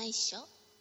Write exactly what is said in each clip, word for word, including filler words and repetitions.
内緒。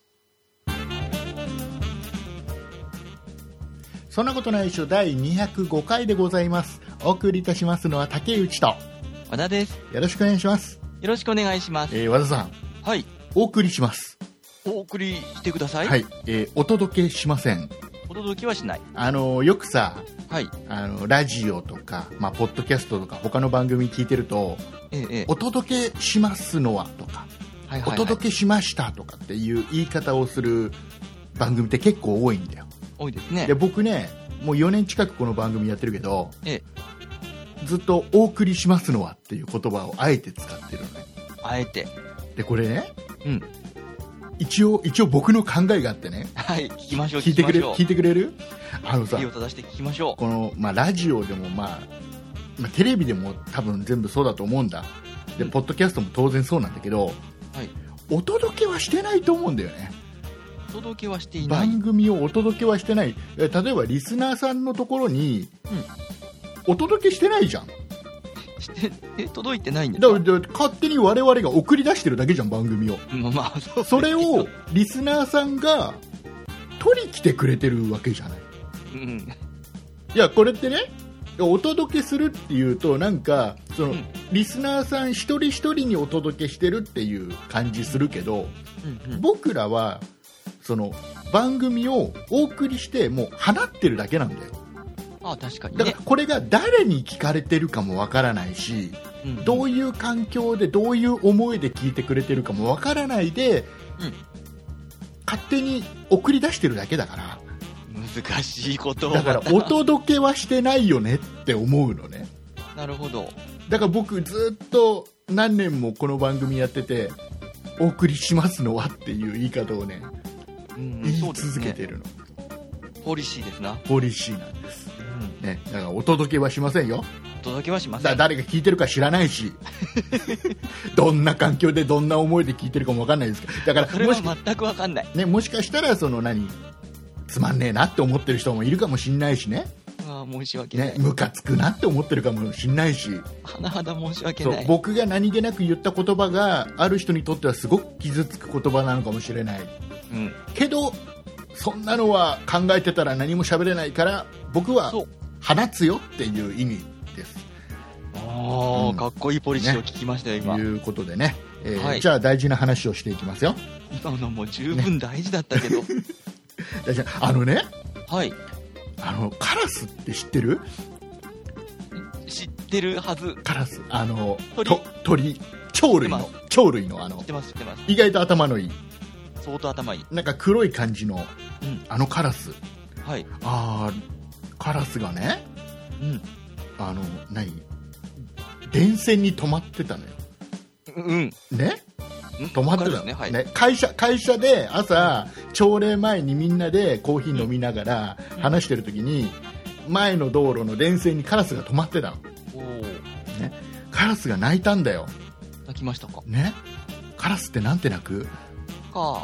そんなことないっしょだいにひゃくごかいでございます。お送りいたしますのは竹内と和田です。 よろしくお願いします。 よろしくお願いします。 えー、和田さん、 はい、 お送りします。 お送りしてください。 はい、えー、お届けしません。 お届けはしない。 あのよくさ、 はい、 あのラジオとか、まあ、ポッドキャストとか他の番組聞いてると、 ええ、 お届けしますのはとか、はいはいはい、お届けしましたとかっていう言い方をする番組って結構多いんだよ。 多いですね。 で僕ね、もうよねん近くこの番組やってるけど、 ええ、ずっとお送りしますのはっていう言葉をあえて使ってるのね。 あえて。 でこれね、 うん、 一応一応僕の考えがあってね。 はい、聞きましょう。 聞いてくれ聞いてくれる？あのさ、 手を正して聞きましょう。 この、まあ、ラジオでも、まあ、まあテレビでも多分全部そうだと思うんだ。で、うん、ポッドキャストも当然そうなんだけど、はい、お届けはしてないと思うんだよね。 お届けはしていない。 番組をお届けはしてない。例えばリスナーさんのところに、うん、お届けしてないじゃん。 してえ届いてないんですか？ だから勝手に我々が送り出してるだけじゃん、番組を。 まあ、まあ、 そ, それをリスナーさんが取り来てくれてるわけじゃない。 うん、 いやこれってね、お届けするっていうとなんかその、うん、リスナーさん一人一人にお届けしてるっていう感じするけど、うんうん、僕らはその番組をお送りしてもう放ってるだけなんだよ。 ああ、確かにね。 だからこれが誰に聞かれてるかもわからないし、うんうん、どういう環境でどういう思いで聞いてくれてるかもわからないで、うん、勝手に送り出してるだけだから。 難しいことをだからお届けはしてないよねって思うのね。 なるほど。 だから僕ずっと何年もこの番組やってて、お送りしますのはっていう言い方をね、うん、言い続けてるの、ね、 ポリシーですな。 ポリシーなんです、うんね、だからお届けはしませんよ。 お届けはしません。 だ誰が聞いてるか知らないしどんな環境でどんな思いで聞いてるかも分かんないですから。だからそれは全く分かんない、 ね、もしかしたらその何つまんねえなって思ってる人もいるかもしんないしね。 ああ、申し訳ない、 ね、ムカつくなって思ってるかもしんないし、 甚だ申し訳ない。 そう、僕が何気なく言った言葉がある人にとってはすごく傷つく言葉なのかもしれない、うん、けどそんなのは考えてたら何も喋れないから僕は放つよっていう意味です。 あ、うん、かっこいいポリシーを聞きましたよ、ね、今。 ということでね、えーはい、じゃあ大事な話をしていきますよ。 今のも十分大事だったけど、ねあのね、 はい、 あのカラスって知ってる？ 知ってるはず。 カラス、あの鳥、 と鳥鳥類の鳥類のあの知ってます知ってます。 意外と頭のいい、 相当頭いい、 なんか黒い感じの、うん、あのカラス、 はい、 あカラスがね、 うん、 あの何電線に止まってたのよ。 うんね。止まってたの、 ね、はい、 ね、会社会社で朝朝礼前にみんなでコーヒー飲みながら話してる時に前の道路の電線にカラスが止まってたの。 お、 ね、カラスが鳴いたんだよ。 鳴きましたか、 ね、カラスってなんて鳴く？ カ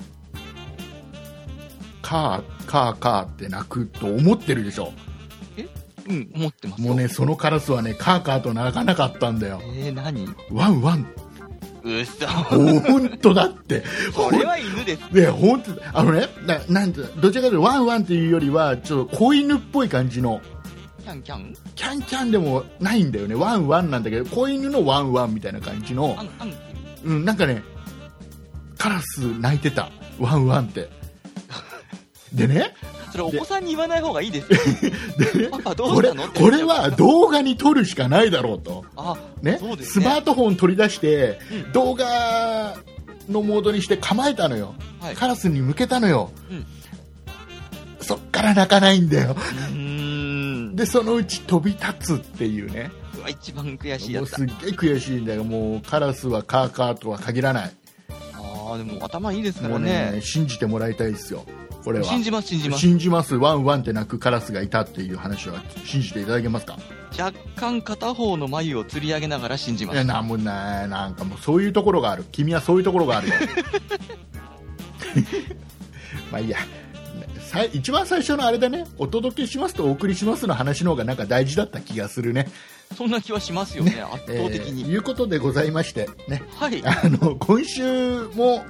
ーカーカーカーって鳴くと思ってるでしょ。 え、うん、思ってます。 もうね、そのカラスはねカーカーと鳴かなかったんだよ。 えー、何？ ワンワン。 うそ。 本当だって。 これは犬です。 ね、本当あのね、ななんてどちらかというとワンワンっていうよりはちょっと子犬っぽい感じの。 キャンキャン？ キャンキャンでもないんだよね。ワンワンなんだけど子犬のワンワンみたいな感じの。 あんあんうん、なんかねカラス鳴いてたワンワンって。でね。 それお子さんに言わない方がいいですよ。でね、パパどうしたのって。 これ、これは動画に撮るしかないだろうと。 あ、 ね、 そうですね、 スマートフォン取り出して、うん、動画のモードにして構えたのよ、はい、カラスに向けたのよ、うん、そっから鳴かないんだよ。うーんでそのうち飛び立つっていうね。 うわ、一番悔しいやつだ。 もうすっげえ悔しいんだよ。もうカラスはカーカーとは限らない。 あ、でも頭いいですからね。 もうね、信じてもらいたいですよ。これは信じます信じます信じます。ワンワンって鳴くカラスがいたっていう話は信じていただけますか？ 若干片方の眉を吊り上げながら信じます。 いや、なんもない、なんかもうそういうところがある。君はそういうところがあるよ。まあいいや、一番最初のあれだね、お届けしますとお送りしますの話の方がなんか大事だった気がするね。 そんな気はしますよね、 ね、 圧倒的に、 えー、いうことでございましてね、 はい、 あの今週も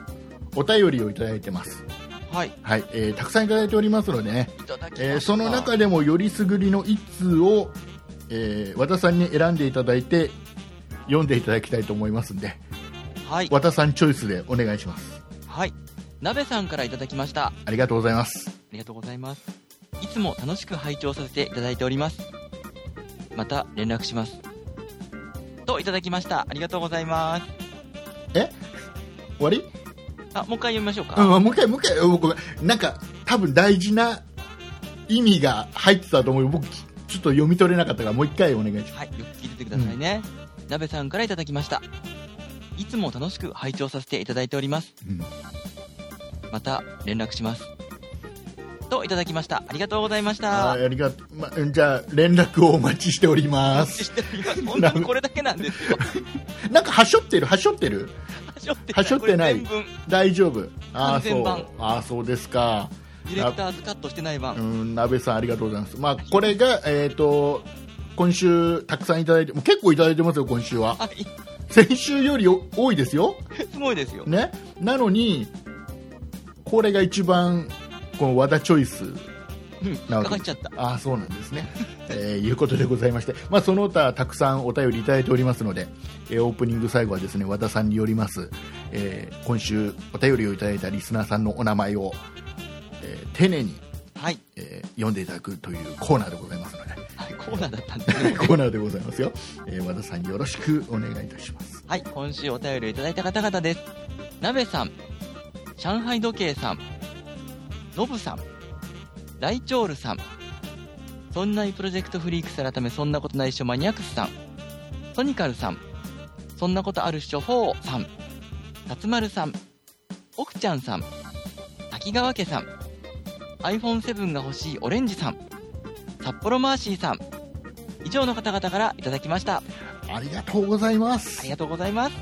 お便りをいただいてます。 はい。 はい、えー、たくさんいただいておりますのでね、 いただきました。 えー、その中でもよりすぐりの一通を、えー、和田さんに選んでいただいて読んでいただきたいと思いますんで、 はい。 和田さんチョイスでお願いします。 はい。なべさんからいただきました。 ありがとうございます。 ありがとうございます。いつも楽しく拝聴させていただいております。また連絡します。といただきました。ありがとうございます。 え？終わり？ あ、もう一回読みましょうか。 うん、もう一回、もう一回、ごめん。なんか、多分大事な意味が入ってたと思う。僕、ちょっと読み取れなかったから、もう一回お願いします。 はい、よく聞いててくださいね。うん、なべさんからいただきました。いつも楽しく拝聴させていただいております。うん、また連絡します。といただきました。ありがとうございました。 あ、ありがとう。ま、じゃあ、連絡をお待ちしております。 しております。本当にこれだけなんですよ。 なんか、はしょってる、はしょってるはしょってない。大丈夫。ああ、そう。ああ、そうですか。 ディレクターズカットしてない版。 うん、なべさんありがとうございます。まあ、これが、えっと、今週たくさんいただいて、もう結構いただいてますよ、今週は。はい。先週より多いですよ。 すごいですよ。 ね。なのに、これが一番、この和田チョイス。 うん、かかっちゃった。 ああ、そうなんですね。えー、いうことでございまして、まあ、その他たくさんお便りいただいておりますので、えー、オープニング最後はですね、和田さんによります、えー、今週お便りをいただいたリスナーさんのお名前を、えー、丁寧に、はい、えー、読んでいただくというコーナーでございますので、 はい、コーナーだったんですね。 コーナーでございますよ。えー、和田さんによろしくお願いいたします。 はい、今週お便りをいただいた方々です。なべさん、上海時計さん、のぶさん、ライチョールさん、そんないプロジェクトフリークス改めそんなことないっしょマニアックスさん、ソニカルさん、そんなことあるっしょフォーさん、たつまるさん、おくちゃんさん、滝川家さん、 アイフォンセブン が欲しいオレンジさん、札幌マーシーさん、以上の方々からいただきました。 ありがとうございます。 ありがとうございます。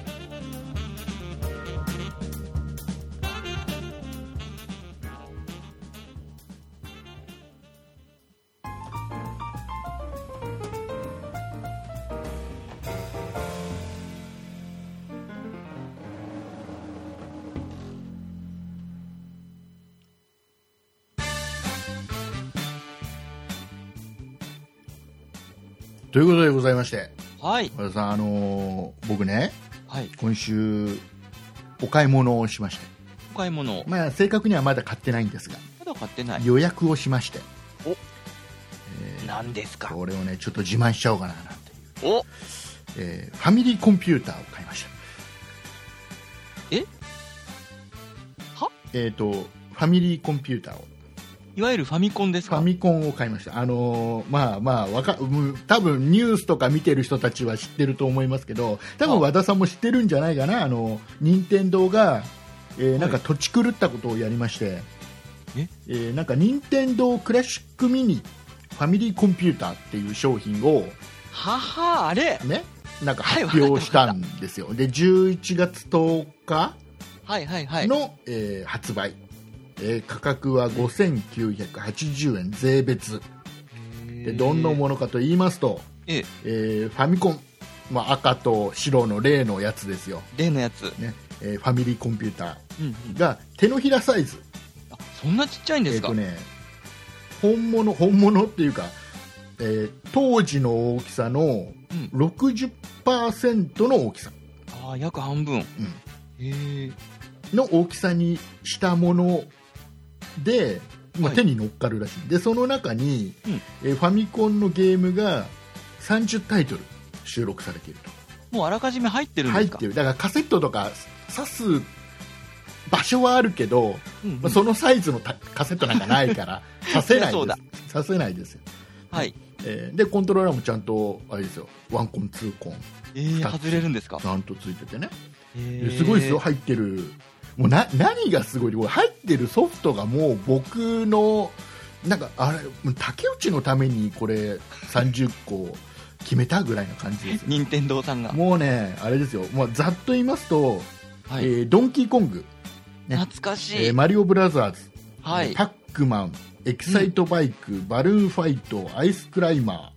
ということでございまして、 はい、 和田さん、あのー、僕ね、 はい、 今週お買い物をしまして、 お買い物、 まあ、正確にはまだ買ってないんですが、 まだ買ってない、 予約をしまして、 お、えー、何ですか。 これをねちょっと自慢しちゃおうかななんていう、 お、 えー、ファミリーコンピューターを買いました。 えはえっ、ー、とファミリーコンピューターを、 いわゆるファミコンですか。 ファミコンを買いました。あのー、まあまあわか多分ニュースとか見てる人たちは知ってると思いますけど、多分和田さんも知ってるんじゃないかな。あの任天堂が、えー、なんか土地狂ったことをやりまして、ええー、なんか任天堂クラシックミニファミリーコンピューターっていう商品をははあれね、なんか発表したんですよ。でじゅういちがつとおかの、はいはいはい、えー、発売。えー、価格はごせんきゅうひゃくはちじゅうえん税別で、どんなものかと言いますと、ええー、ファミコン、まあ、赤と白の例のやつですよ。 例のやつ、 ね、えー、ファミリーコンピューターが手のひらサイズ、 うんうん、あ、そんなちっちゃいんですか。 えーとね、本物本物っていうか、えー、当時の大きさの ろくじゅっパーセント の大きさ、 うん、あ、約半分、うん、 への大きさにしたもので、まあ、手に乗っかるらしい、はい、でその中に、うん、えー、ファミコンのゲームがさんじゅうタイトル収録されていると。 もうあらかじめ入ってるんですか。 入ってる。だからカセットとか挿す場所はあるけど、うんうん、まあ、そのサイズのカセットなんかないから挿せないです挿せないですよ、 はい、 えー、でコントローラーもちゃんとあれですよ、ワンコンツーコン、 えー、外れるんですか。 ちゃんとついててね、えー、すごいですよ。入ってる、もうな何がすごい、入ってるソフトがもう僕のなんかあれ竹内のためにこれさんじゅっこ決めたぐらいな感じです。 任天堂さんがもうねあれですよ、もうざっと言いますと、はい、えー、ドンキーコング、 ね、懐かしい、 えー、マリオブラザーズ、 はい、 パックマン、エキサイトバイク、うん、バルーンファイト、アイスクライマ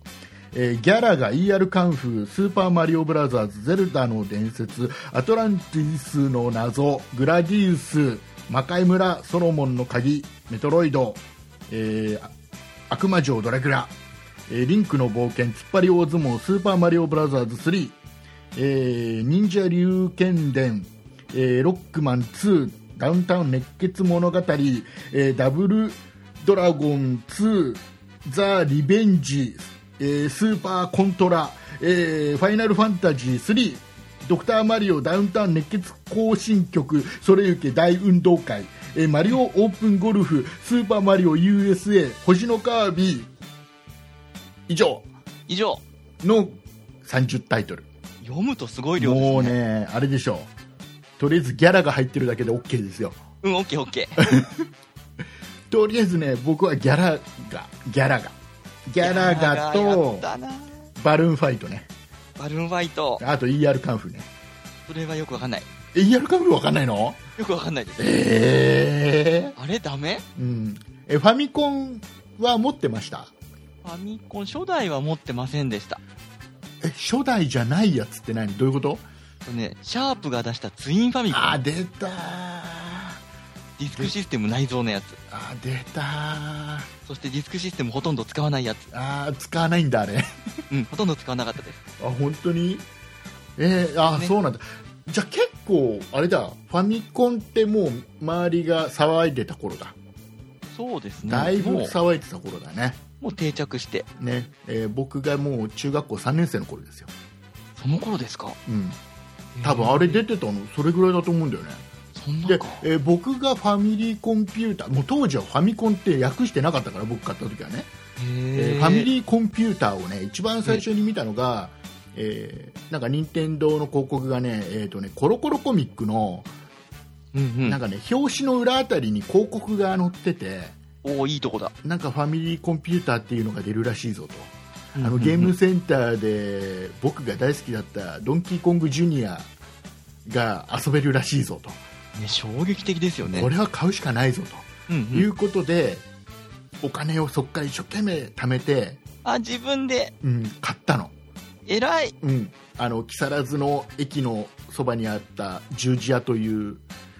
えーギャラが イーアール カンフー、スーパーマリオブラザーズ、ゼルダの伝説、アトランティスの謎、グラディウス、魔界村、ソロモンの鍵、メトロイド、えー悪魔城ドラキュラ、えーリンクの冒険、突っ張り大相撲、スーパーマリオブラザーズスリー、えー忍者龍剣伝、えーロックマンツー、ダウンタウン熱血物語、えーダブルドラゴンツー、ザ・リベンジ、えースーパーコントラ、えーファイナルファンタジースリー、ドクターマリオダウンタウン熱血行進曲、それゆけ大運動会、えーマリオオープンゴルフ、スーパーマリオ ユーエスエー、星のカービィ、以上以上のさんじゅうタイトル。 読むとすごい量ですね。 もうね、あれでしょう、とりあえずギャラが入ってるだけで OK ですよ。 うん、オッケーオッケー。 とりあえずね、僕はギャラがギャラがギャラガやとったな。 バルーンファイトね、 バルーンファイト。 あと イーアール カンフーね。 それはよくわかんない。 え イーアール カンフーわかんないの？ よくわかんないです。 えあれダメ？ ーうん、えファミコンは持ってました？ ファミコン初代は持ってませんでした。 え初代じゃないやつって何？どういうこと？ とね、シャープが出したツインファミコン。 あ出たー、 ディスクシステム内蔵のやつ。 あ出たー、 そしてディスクシステムほとんど使わないやつ。 あ使わないんだあれ。 うん、ほとんど使わなかったです。 あ本当に？えー、あ、 ね、 そうなんだ。じゃあ結構あれだ、ファミコンってもう周りが騒いでた頃だ。 そうですね。 だいぶもう騒いでた頃だね。 もう定着してね、えー僕がもう中学校さんねん生の頃ですよ。 その頃ですか？ うん。多分あれ出てたのそれぐらいだと思うんだよね。でそんなか、 えー僕がファミリーコンピューター、もう当時はファミコンって訳してなかったから、僕買った時はね、えーファミリーコンピューターをね一番最初に見たのが、えーなんか任天堂の広告がね、えーとねコロコロコミックのうんうん、 なんかね表紙の裏あたりに広告が載ってて、 おお、いいとこだ。 なんかファミリーコンピューターっていうのが出るらしいぞと。あうんうんうんのゲームセンターで僕が大好きだったドンキーコングジュニアが遊べるらしいぞと、 ね、衝撃的ですよね。 これは買うしかないぞうんうん、 ということで、お金をそっから一生懸命貯めて、 あ、自分でうん、買ったの、 偉い。 うん、あの木更津の駅のそばにあった十字屋という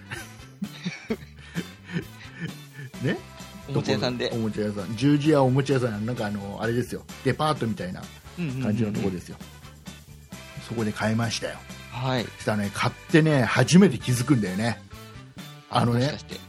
ね、 おもちゃ屋さんでおもちゃ屋さん、十字屋おもちゃ屋さん、なんかあのあれですよ、デパートみたいな感じのところですよ、そこで買いましたよ。 はい。 したらね、買ってね初めて気づくんだよね。あのねもしかして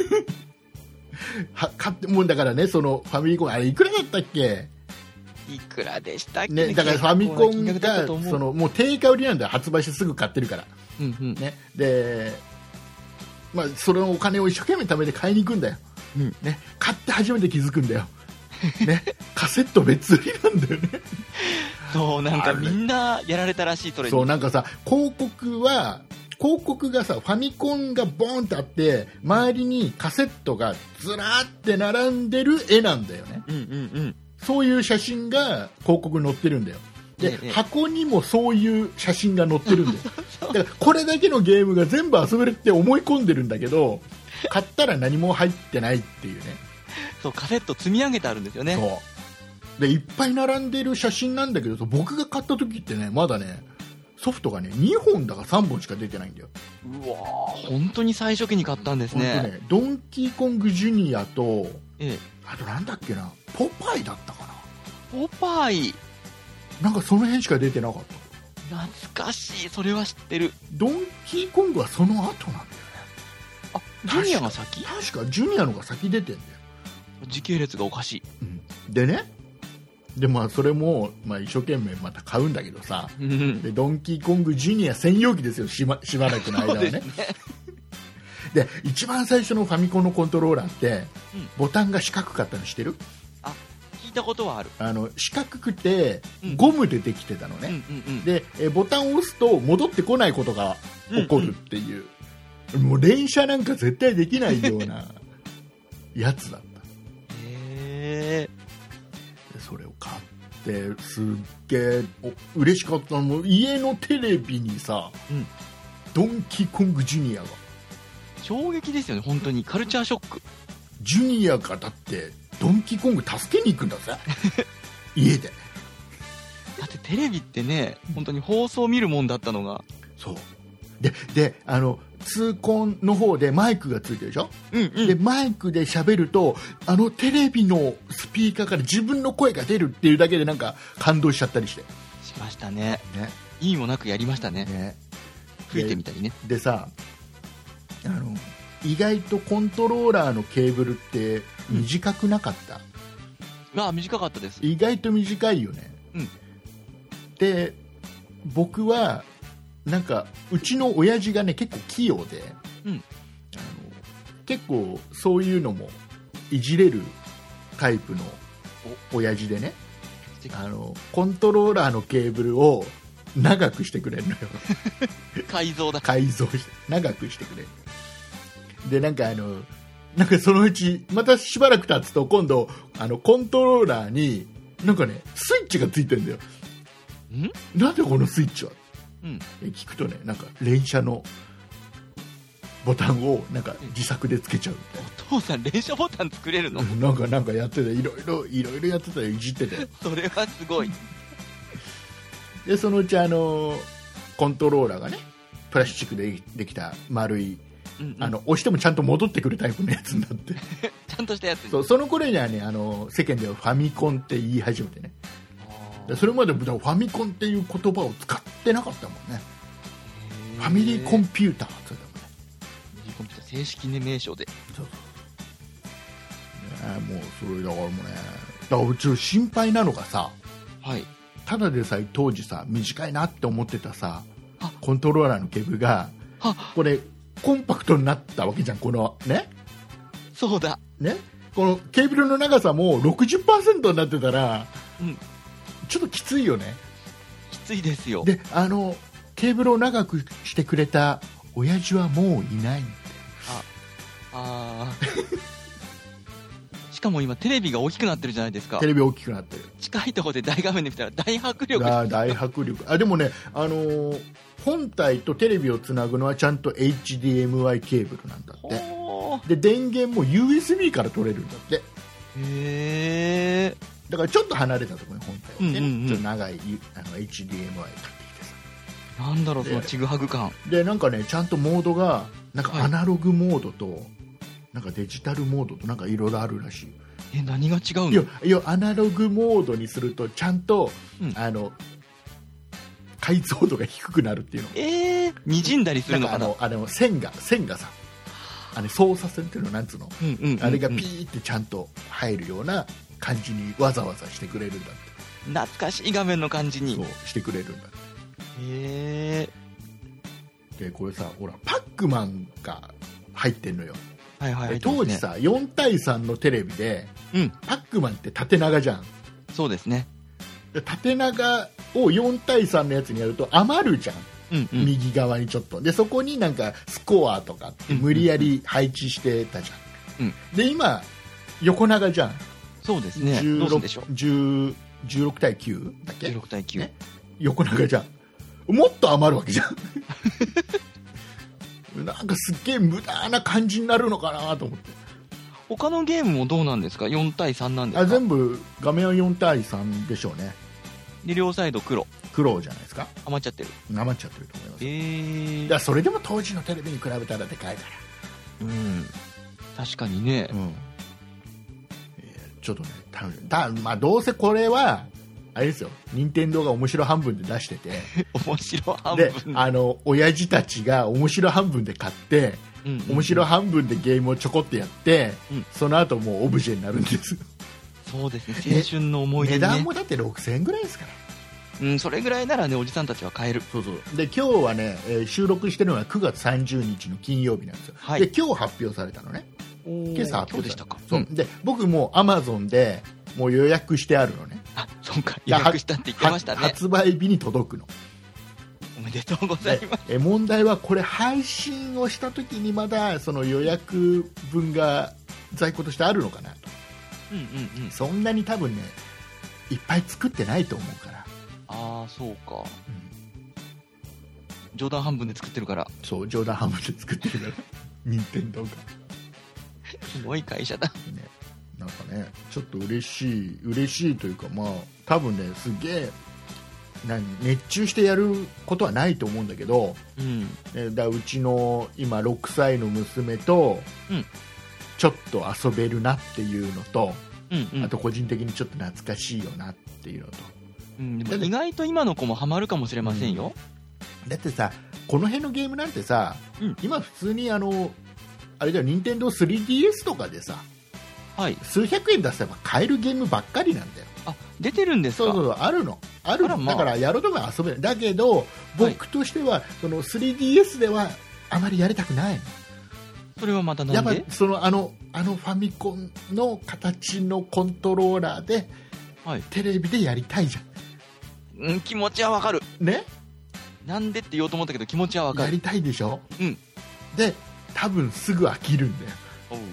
は買ってもうだからね、そのファミリーコンあれいくらだったっけいくらでしたっけね、だからファミコン結構な金額だっがたと思うそのもう定価売りなんだよ、発売してすぐ買ってるから、 うんうん、 ね、で、まあ、そのお金を一生懸命貯めて買いに行くんだよ、 うんね、買って初めて気づくんだよ、ね、カセット別売りなんだよね。 そう、なんかあれみんなやられたらしい、それに。 そうなんかさ、広告は広告がさ、ファミコンがボーンってあって周りにカセットがずらーって並んでる絵なんだよね。 うんうんうん。 そういう写真が広告に載ってるんだよ。で、 ええ、 箱にもそういう写真が載ってるんだよ。だからこれだけのゲームが全部遊べるって思い込んでるんだけど、買ったら何も入ってないっていうね。 そう、カセット積み上げてあるんですよね。 そうでいっぱい並んでる写真なんだけど、僕が買った時ってね、まだねソフトがねにほんだかさんぼんしか出てないんだよ。 うわー、本当に最初期に買ったんですね。 ほんとね、ドンキーコングジュニアと、 ええ、 あとなんだっけな、ポパイだったかな、 ポパイ、 なんかその辺しか出てなかった。 懐かしい。それは知ってる。 ドンキーコングはその後なんだよね。 あ、ジュニアが先？ 確かジュニアのが先出てんだよ、 時系列がおかしい。 うん、でね、でまあそれも、まあ、一生懸命また買うんだけどさ、 うんでドンキーコングジュニア専用機ですよ、しばしばらくの間はね。 そうですね。 で一番最初のファミコンのコントローラーって、 うんボタンが四角かったの知ってる？ 聞いたことはある。 あの四角くてうんゴムでできてたのうんね、 うんうん。 でえボタンを押すと戻ってこないことが起こるっていう、もう連射なんか絶対できないようなやつだった。 へえ。 でそれを買ってすっげえお嬉しかったの。もう家のテレビにさ、 うんドンキーコングジュニアが衝撃ですよね、本当に。カルチャーショック。 ジュニアがだってドンキーコング助けに行くんだぜ家でテレビってね、本当に放送を見るもんだったのが。 そうでであの痛恨の方でマイクがついてるでしょ、 うんうん、 でマイクで喋るとあのテレビのスピーカーから自分の声が出るっていうだけでなんか感動しちゃったりしてしましたね。 ね、 いいもなくやりましたね。 ね、 吹いてみたりね。 で、でさあの意外とコントローラーのケーブルって短くなかった、 うん、ああ短かったです。 意外と短いよね、うん、で僕はなんかうちの親父がね結構器用で、うん、あの結構そういうのもいじれるタイプの親父でね、あのコントローラーのケーブルを長くしてくれるのよ改造だ改造して長くしてくれるで、なんかあのなんかそのうちまたしばらく経つと今度あのコントローラーになんかねスイッチがついてるんだよ。んなんでこのスイッチは、うん、聞くとねなんか連射のボタンをなんか自作でつけちゃうみたいな。 お父さん連射ボタン作れるの？ なんかなんかやってていろいろいろいろやってたよ、いじっててそれはすごいでそのうちあのコントローラーがねプラスチックでできた丸い、うんうん、あの押してもちゃんと戻ってくるタイプのやつになってちゃんとしたやつ。 そうその頃にはねあの世間ではファミコンって言い始めてね、それまでファミコンっていう言葉を使ってなかったもんね。ファミリーコンピューターって言ったもんね。 ファミリーコンピューター正式名称で。そうそう、ね、もうそれだからもうねだからうち心配なのがさ、はい、ただでさえ当時さ短いなって思ってたさコントローラーのケーブルがこれコンパクトになったわけじゃん。このねそうだねこのケーブルの長さも ろくじゅっパーセント になってたら、うん、ちょっときついよね。 きついですよ。 であのケーブルを長くしてくれた親父はもういない。 ああしかも今テレビが大きくなってるじゃないですか。 テレビ大きくなってる。 近いところで大画面で見たら大迫力。 あ大迫力。あでもね、あのー、本体とテレビをつなぐのはちゃんと エイチディーエムアイ ケーブルなんだって。で電源も ユーエスビー から取れるんだって。へえ。 だからちょっと離れたところに本体をね、うんうんうん、ちょっと長いあの エイチディーエムアイ 買ってきてさ。なんだろうそのちぐはぐ感。 でなんかねちゃんとモードがなんかアナログモードと、はい、なんかデジタルモードとなんかいろいろあるらしい。 え何が違うの？ いやいやアナログモードにするとちゃんと、うん、あの解像度が低くなるっていうの。 えー、滲んだりするのかな。 なんかあのあの線が線がさあれ操作線っていうのなんつうの、うんうんうんうん、あれがピーってちゃんと入るような感じにわざわざしてくれるんだって。 懐かしい画面の感じにそうしてくれるんだって。 へえ。でこれさほらパックマンが入ってんのよ。 はいはいはい、 当時さ、ね、よん対さんのテレビで、うん、パックマンって縦長じゃん。 そうですね。 で縦長をよん対さんのやつにやると余るじゃん、うんうん、右側にちょっとでそこになんかスコアとかって無理やり配置してたじゃん、うんうん、で今横長じゃん。 そうですね。 じゅうろく、 どうするでしょう。 じゅう、じゅうろく対きゅうだっけ。 じゅうろく対きゅう、ね、 横長じゃん。もっと余るわけじゃんなんかすっげえ無駄な感じになるのかなと思って。 他のゲームもどうなんですか。よん対さんなんですか。 あ全部画面はよん対さんでしょうね。 で両サイド黒黒じゃないですか。 余っちゃってる余っちゃってると思います。 えー、 だからそれでも当時のテレビに比べたらでかいから。 うん確かにね、うん、 ちょっとね楽しいだ、まあ、どうせこれはあれですよ、任天堂が面白半分で出してて面白半分であの親父たちが面白半分で買って、うんうんうん、面白半分でゲームをちょこっとやって、うん、その後もうオブジェになるんですそうですね青春の思い出、ね、 値段もだってろくせんえんぐらいですから。 うん、それぐらいならねおじさんたちは買える。 そうそうで今日はね、えー、収録してるのはくがつさんじゅうにちの金曜日なんですよ、はい、で今日発表されたのね。今朝発表でしたか。そう、うん、で僕もアマゾンでもう予約してあるのね。 あそうか予約したって言ってましたね。 発売日に届くの。 おめでとうございます。 え問題はこれ配信をした時にまだその予約分が在庫としてあるのかなと、うんうんうん、そんなに多分ねいっぱい作ってないと思うから。 ああそうか、うん、冗談半分で作ってるから。 そう冗談半分で作ってるから任天堂がすごい会社だ、 ね、なんかねちょっと嬉しい嬉しいというかまあ多分ねすげえ何熱中してやることはないと思うんだけど、 うん。 えだうちの今ろくさいの娘と、 うんちょっと遊べるなっていうのと、 うんうん。 あと個人的にちょっと懐かしいよなっていうのと、 うん、でも意外と今の子もハマるかもしれませんよ。 だってさこの辺のゲームなんてさ、 うん今普通にあのあれだよ任天堂 スリーディーエス とかでさはい。 数百円出せば買えるゲームばっかりなんだよ。 あ、出てるんですか？ そうそうそうあるのあるのあらまあだからやろうとも遊べるだけど僕としては、その スリーディーエス ではあまりやりたくないの。 それはまたなやっぱんで？ そのあのあのファミコンの形のコントローラーではい。 テレビでやりたいじゃうん、気持ちはわかる。 んねなんでって言おうと思ったけど気持ちはわかる。 やりたいでしょ。 うん。 で多分すぐ飽きるんだよ。 おう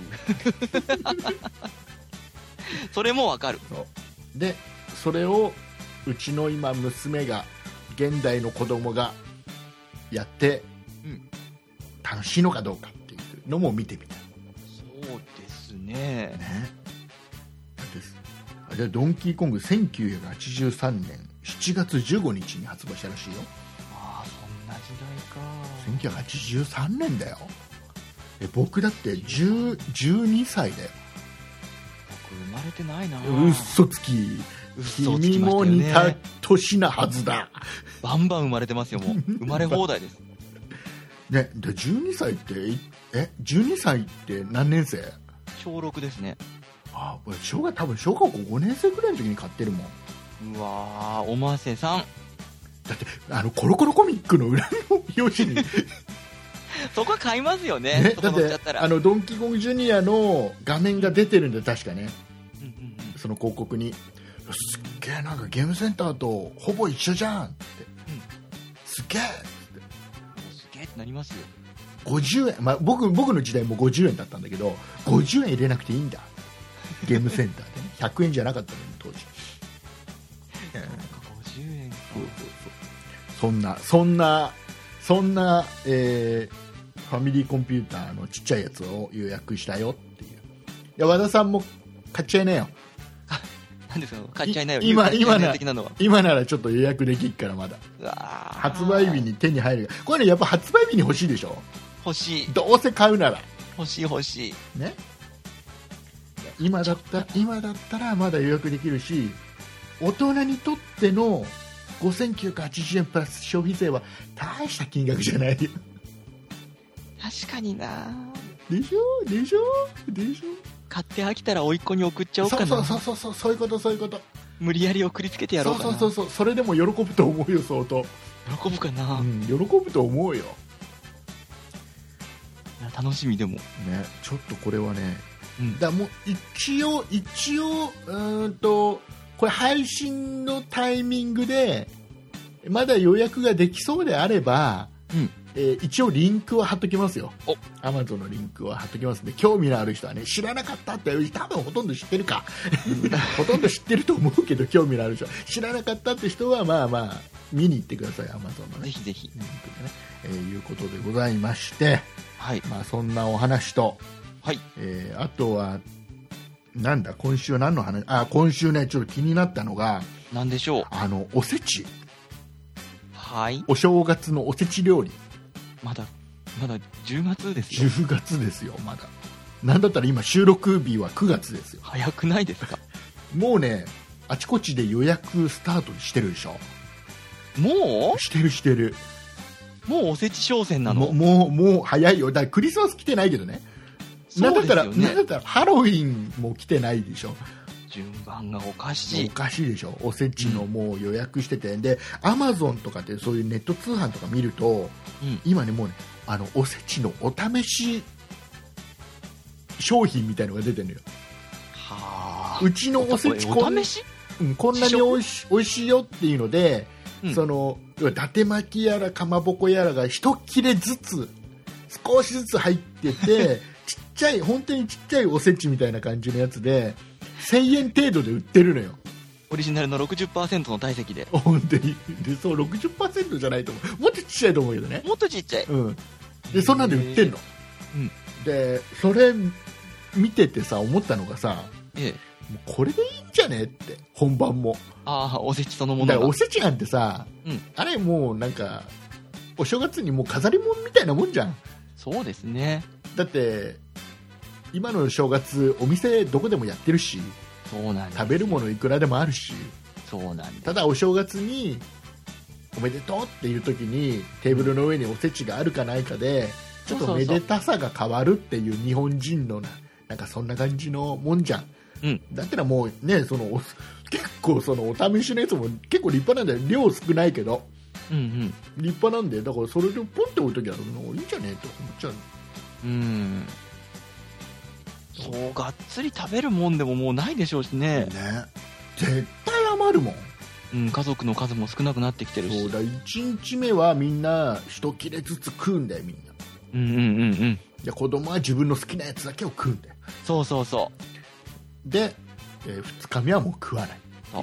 それもわかる。 そうでそれをうちの今娘が現代の子供がやって、 うん楽しいのかどうかっていうのも見てみたいそうですね。 ね。だってあじゃあドンキーコングせんきゅうひゃくはちじゅうさんねんしちがつじゅうごにちに発売したらしいよ。 ああ、そんな時代か。 せんきゅうひゃくはちじゅうさんねんだよ。え僕だってじゅう、じゅうにさいだよ。 僕生まれてないな。 嘘つき嘘つき君ましたよも似たね。 年なはずだ。 バンバン生まれてますよ、もう。生まれ放題です。 ね、でじゅうにさいっていえじゅうにさいって何年生？ 小ろくですね。 あ俺小学多分小学校ごねん生ぐらいの時に買ってるもん。 うわー、おませさん。 だってあのコロコロコミックの裏の表紙に、ね、 そこは買いますよね。そこだって乗っちゃったら。 あのドンキーコングジュニアの画面が出てるんで確かねうんうんうんその広告にすっげえなんかゲームセンターとほぼ一緒じゃんって、 うんすっげえすげえってなりますよ。 ごじゅうえん、まあ、僕, 僕の時代もごじゅうえんだったんだけどごじゅうえん入れなくていいんだゲームセンターで、ね、ひゃくえんじゃなかったのに当時ごじゅうえんか。 そうそうそうそんなそんなそんな、えーファミリーコンピューターのちっちゃいやつを予約したよっていう。いや和田さんも買っちゃいなよ。 なんですか買っちゃいないよ。 今買っちゃいない今な的なのは。 今ならちょっと予約できるからまだうわー発売日に手に入る。これねやっぱ発売日に欲しいでしょ。 欲しい。 どうせ買うなら欲しい欲しい。 ね。今だったら今だったらまだ予約できるし、大人にとってのごせんきゅうひゃくはちじゅうえんプラス消費税は大した金額じゃないよ。 確かにな。 でしょでしょでしょ。 買って飽きたら甥っ子に送っちゃおうかな。 そうそうそうそうそういうことそういうこと。 無理やり送りつけてやろうかな。 そうそうそうそうそれでも喜ぶと思うよ相当。 喜ぶかな、いうん喜ぶと思うよ。 や楽しみでも。 ねちょっとこれはね。 うんだもう一応一応うーんとこれ配信のタイミングでまだ予約ができそうであれば、 うんえー一応リンクは貼っときますよ。 お Amazon のリンクは貼っときますんで興味のある人はね知らなかったって多分ほとんど知ってるかほとんど知ってると思うけど興味のある人は知らなかったって人はまあまあ見に行ってください Amazon のねぜひぜひ。 リンクでね、えーいうことでございまして、 はい。 まあ、そんなお話とはい。 えーあとはなんだ今週は何の話あ今週ねちょっと気になったのがなんでしょう。 あのおせちはい。 お正月のおせち料理まだ、まだじゅうがつですじゅよ。 うがつですよまだなんだったら今収録日はくがつですよ。 早くないですか？ もうねあちこちで予約スタートしてるでしょ。 もしてるしてるうもうおせち商戦なの？ もうもうもう早いよ。だからクリスマス来てないけどね。なんだったら、 そうですよねなんだったらハロウィンも来てないでしょ。 順番がおかしい。 おかしいでしょ。おせちのもう予約してて、でアマゾンとかってそういうネット通販とか見るとうん。 今ねもうねあのおせちのお試し商品みたいのが出てるのよ。 はあ。 うちのおせちこん,、 お試しうん、こんなにおいしおいしいよっていうので、 うんその伊達巻きやらかまぼこやらが一切れずつ少しずつ入っててちっちゃい本当にちっちゃいおせちみたいな感じのやつでせんえん程度で売ってるのよ。 オリジナルの ろくじゅっパーセント の体積で。 本当にでそう ろくじゅっパーセント じゃないと思う。もっとちっちゃいと思うけどね。 もっとちっちゃい。 うん、でそんなんで売ってんの、 うんでそれ見ててさ思ったのがさええ。 もうこれでいいんじゃねって本番も。 ああ、おせちそのものが。 だからおせちなんてさ、うん、あれもうなんかお正月にもう飾り物みたいなもんじゃん。 そうですね。 だって今の正月お店どこでもやってるし、 そうなんです。 食べるものいくらでもあるし、 そうなんです。 ただお正月におめでとうっていう時にテーブルの上におせちがあるかないかでちょっとめでたさが変わるっていう日本人の な, なんかそんな感じのもんじゃん。うん、だったらもうね、その結構そのお試しのやつも結構立派なんだよ。量少ないけど、うんうん、立派なんで、だからそれでポンって置いときゃいいんじゃねえと思っちゃう。うん、 そうがっつり食べるもんでももうないでしょうし ね, ね絶対余るもん。 うん、家族の数も少なくなってきてるし。 そうだ、いちにちめはみんな一切れずつ食うんだよみんな。 うんうんうんうん。 で子供は自分の好きなやつだけを食うんだよ。 そうそうそう。 で、えー、ふつかめはもう食わない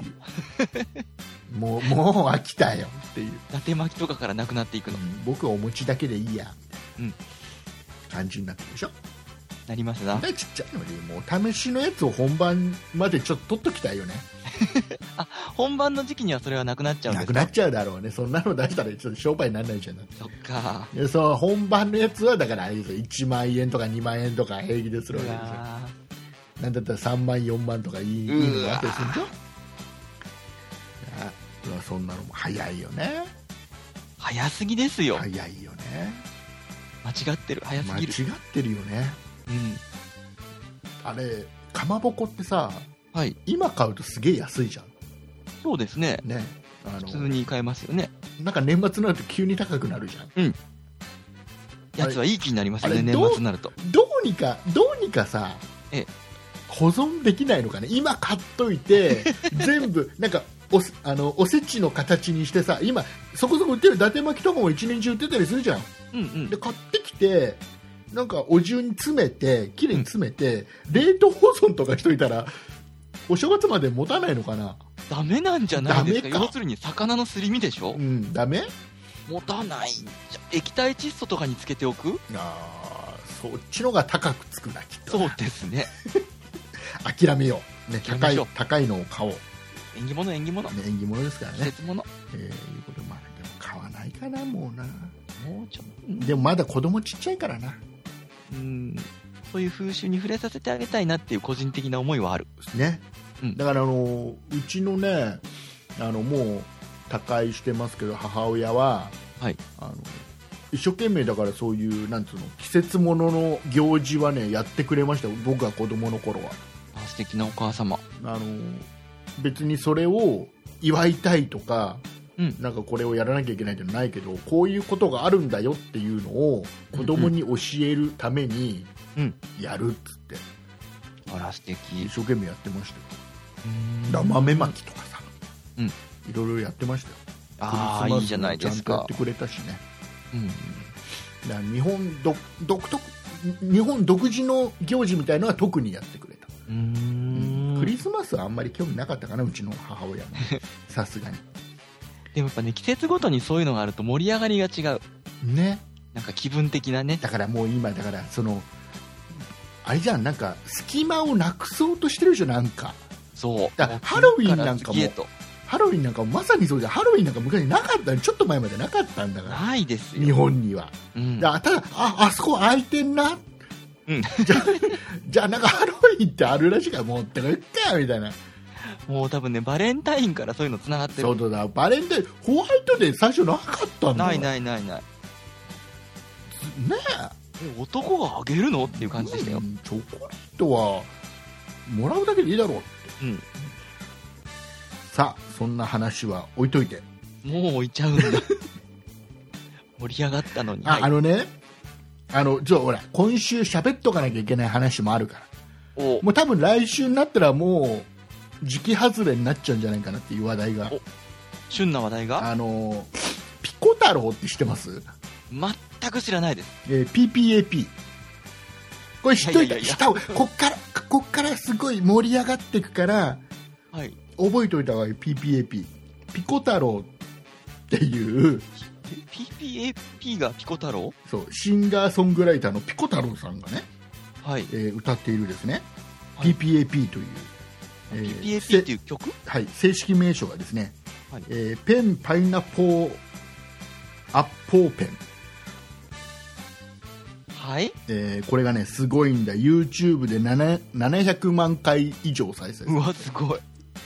もうもう飽きたよっていう。 伊達巻きとかからなくなっていくの、うん、 僕はお餅だけでいいやみたいな、うん、感じになってるでしょ。 なりますな。 ちっちゃいのにもう試しのやつを本番までちょっと取っときたいよねあ、本番の時期にはそれはなくなっちゃうんですか。 なくなっちゃうだろうね。そんなの出したらちょっと商売にならないじゃん。 そっか。 でその本番のやつはだからいちまんえんとかにまんえんとか平気でするわけですよ。なんだったらさんまんよんまんとかいいのがあったりするでしょ。いやそんなのも早いよね。 早すぎですよ。 早いよね。 間違ってる。早すぎる。 間違ってるよね。うん。あれかまぼこってさ、はい、今買うとすげえ安いじゃん。 そうですね。 ね、 あの普通に買えますよね。 なんか年末になると急に高くなるじゃん。うん。 やつはいい気になりますよね。年末になると。 どうにかどうにかさ、ええ、保存できないのかね。今買っといて全部なんか お, あのおせちの形にしてさ、今そこそこ売ってる伊達巻きとかも一年中売ってたりするじゃん。うんうん、で買ってきてなんかお重に詰めてきれいに詰めて、うん、冷凍保存とかしといたらお正月まで持たないのかな。 ダメなんじゃないですか。要するに魚のすり身でしょ。 うん、ダメ。 持たない。液体窒素とかにつけておく。 あ、そっちのが高くつくなきっと。 そうですね諦めよう、ね、高い高いのを買おう。 縁起物縁起物、ね、 縁起物ですからね。 季節物、 えー、いうことで、まあ、でも買わないかなもうな。 もうちょっと。 でもまだ子供ちっちゃいからな。 うん、そういう風習に触れさせてあげたいなっていう個人的な思いはあるね。うん、だからあのうちのね、あのもう他界してますけど母親は、はい、あの一生懸命だからそういうなんつうの季節ものの行事はねやってくれましたよ。僕が子供の頃は。 あ、素敵なお母様。 あの別にそれを祝いたいとか、うん、なんかこれをやらなきゃいけないってのはないけど、こういうことがあるんだよっていうのを子供に教えるためにやるっつって、 うん、あら素敵。 一生懸命やってましたよ。だ豆まきとかさ、うん、いろいろやってましたよ。 ああ、いいじゃないですか。 ちゃんとやってくれたしね。うん、だから日本独特日本独自の行事みたいのは特にやってくれた。うーん、クリスマスはあんまり興味なかったかな、うちの母親もさすがに。 でもやっぱね、季節ごとにそういうのがあると盛り上がりが違うね。 なんか気分的なね。 だからもう今だからそのあれじゃん、なんか隙間をなくそうとしてるじゃん。なんかそうだハロウィンなんかもハロウィンなんかまさにそうじゃん。ハロウィンなんか昔なかった、ちょっと前までなかったんだから。 ないですよ日本には、うん、だただ あ, あそこ空いてんな、うん、じゃあじゃあなんかハロウィンってあるらしいから持ってくっかみたいな。 もう多分ね、バレンタインからそういうのつながってる。 そうだ、バレンタインホワイトデー最初なかったんだ。 ないないないないねえ。男があげるのっていう感じでしたよ、うん、 チョコレートはもらうだけでいいだろうって、うん、さあそんな話は置いといて。 もう置いちゃうんだ盛り上がったのに。 あ、はい、あのね、あのじゃあほら今週喋っとかなきゃいけない話もあるから。おもう多分来週になったらもう時期外れになっちゃうんじゃないかなっていう話題が。 旬な話題が、 あのピコ太郎って知ってます？ 全く知らないです。 えー、ピーピーエーピー これ知っといた。こっからこっからすごい盛り上がっていくから、はい、覚えておいた方がいい。 ピーピーエーピー ピコ太郎っていう。 ピーピーエーピー がピコ太郎？ そう、シンガーソングライターのピコ太郎さんがね、はい、えー、歌っているですね、はい、ピーピーエーピー というえーピーピーエーピー っていう曲？ はい、正式名称がですね、 はい、 えーペンパイナポーアッポーペン、 はい、 えーこれがねすごいんだ。 YouTube でななななひゃくまんかい以上再生。 うわすごい。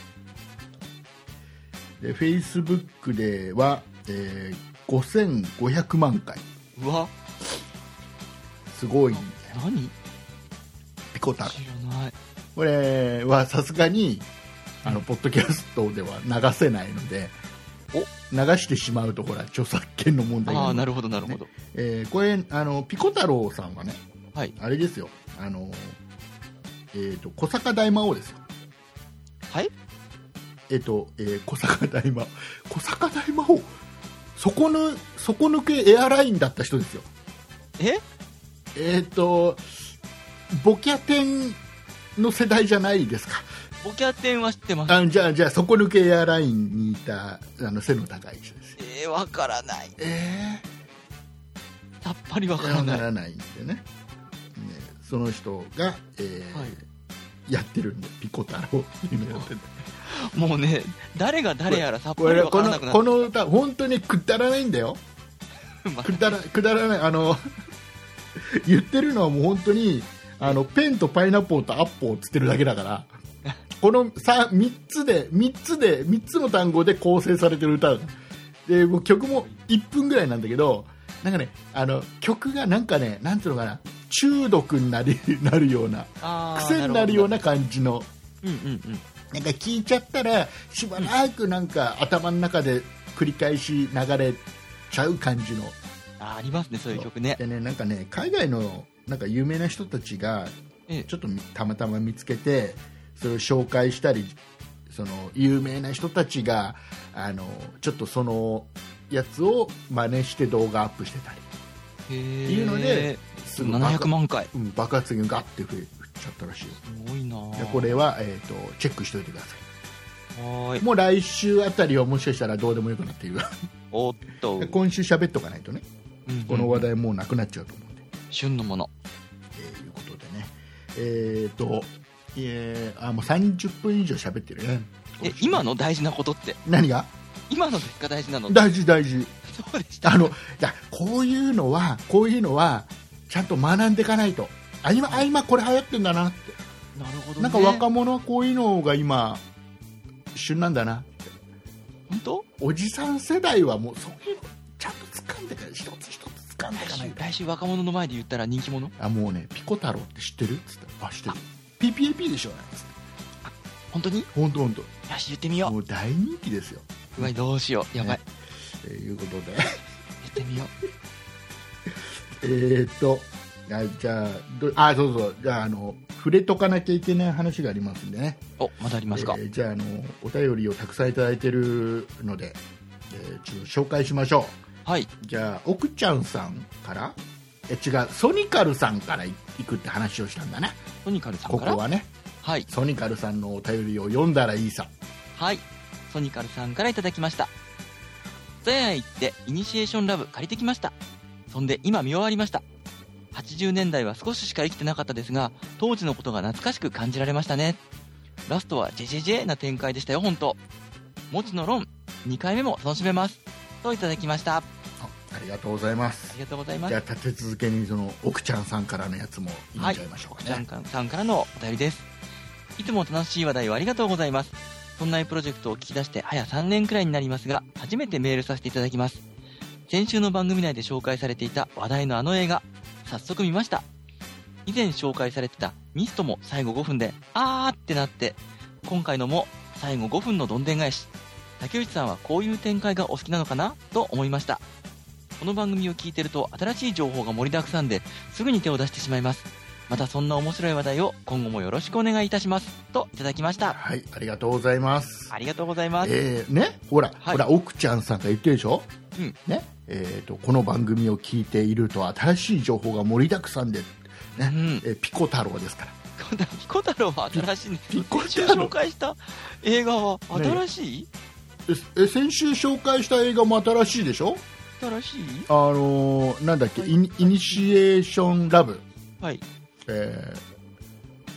で Facebook では、えーごせんごひゃくまんかい。 うわすごいんだよ。 何？ ピコタロ。 知らない。 これはさすがにあのポッドキャストでは流せないので、お流してしまうとほら著作権の問題が、 ああなるほどなるほど、ねえーこれあのピコ太郎さんはね、 はい、 あれですよ、あの、えー、と小坂大魔王ですよ。 はいえっ、と、えー小坂大魔王小坂大魔王底ぬ底抜けエアラインだった人ですよ。 ええっ、とボキャテンの世代じゃないですか。 ボキャテンは知ってます。 あじゃあじゃあ底抜けエアラインにいたあの背の高い人ですよ。 えー、わからない。 えー、さっぱりわからない。 わからないんでね。ねその人が、えーはい、やってるんでピコ太郎っていうのやってる。 もうね誰が誰やらさっぱりわからなくなって。 この歌本当にくだらないんだよ。くだらくだらないあの言ってるのはもう本当にあのペンとパイナップルとアッポーっつってるだけだから。この 3, 3つで3つでみっつの単語で構成されてる歌で、もう曲もいっぷんぐらいなんだけど、なんかねあの曲がなんかねなんていうのかな、中毒になりなるような癖になるような感じの、 うんうんうん、 なんか聴いちゃったらしばらくなんか頭の中で繰り返し流れちゃう感じの。 あ, ありますねそういう曲ね。 でねなんかね海外のなんか有名な人たちがちょっとたまたま見つけてそれを紹介したり、その有名な人たちがあのちょっとそのやつを真似して動画アップしてたりっていうのですななひゃくまんかい、 うん、爆発的にガッて増えちゃったらしいよ。 すごいな。 これは、えー、とチェックしておいてください。 はい、 もう来週あたりはもしかしたらどうでもよくなっているおっと今週喋っとかないとね、うんうん、この話題もうなくなっちゃうと思うんで、 旬のもの、 えー、いうことでねえっ、ー、とえー、あもうさんじゅっぷん以上喋ってるね。 え今の大事なことって何が今のですか？大事なの大事大事。 そうでした。 あのだこういうのはこういうのはちゃんと学んでいかないと。あ今あ今これ流行ってんだなって。 なるほどね。 なんか若者はこういうのが今旬なんだなって。 本当？ おじさん世代はもうそういうのちゃんと掴んでから一つ一つ掴んでいかないと。 来週若者の前で言ったら人気者？ あもうねピコ太郎って知ってる？つってあ知ってる。ピーピーエーピー でしょね。 あ本当に？ 本当本当。 よし言ってみよう。 もう大人気ですよ。 うわどうしようやばい。 と、ね、いうことで言ってみよう。 えーっとあじゃあどあそうそうじゃああの触れとかなきゃいけない話がありますんでね。 おまだありますか？ えー、じゃああのお便りをたくさんいただいてるので、えー、ちょっと紹介しましょう。はい。 じゃあ奥ちゃんさんからえ違うソニカルさんから行くって話をしたんだな。 ソニカルさんからここはね、 はい、 ソニカルさんのお便りを読んだらいいさ。 はいソニカルさんからいただきました。ザヤへ行ってイニシエーションラブ借りてきました。そんで今見終わりました。はちじゅうねんだいは少ししか生きてなかったですが当時のことが懐かしく感じられましたね。ラストはジェジェジェな展開でしたよ。本当もちの論にかいめも楽しめますといただきました。 ありがとうございます。 ありがとうございます。 じゃあ立て続けにその奥ちゃんさんからのやつも言っちゃいましょうかね。 はい、奥ちゃんさんからのお便りです。いつも楽しい話題をありがとうございます。そんなプロジェクトを聞き出して早さんねんくらいになりますが初めてメールさせていただきます。先週の番組内で紹介されていた話題のあの映画早速見ました。以前紹介されてたミストも最後ごふんであーってなって、今回のも最後ごふんのどんでん返し。竹内さんはこういう展開がお好きなのかなと思いました。この番組を聞いてると新しい情報が盛りだくさんですぐに手を出してしまいます。またそんな面白い話題を今後もよろしくお願いいたしますといただきました。 はい、ありがとうございます。 ありがとうございます。 えー、ねほら、はい、ほら奥ちゃんさんが言ってるでしょ、 うんねえー、とこの番組を聞いていると新しい情報が盛りだくさんで、ねうんえー、ピコ太郎ですから。 ピコ太郎は新しいんですピコ先週紹介した映画は新しい、 ね、え先週紹介した映画も新しいでしょ。 新しいあのー、なんだっけ、はい、イニ、イニシエーションラブ、 はいえ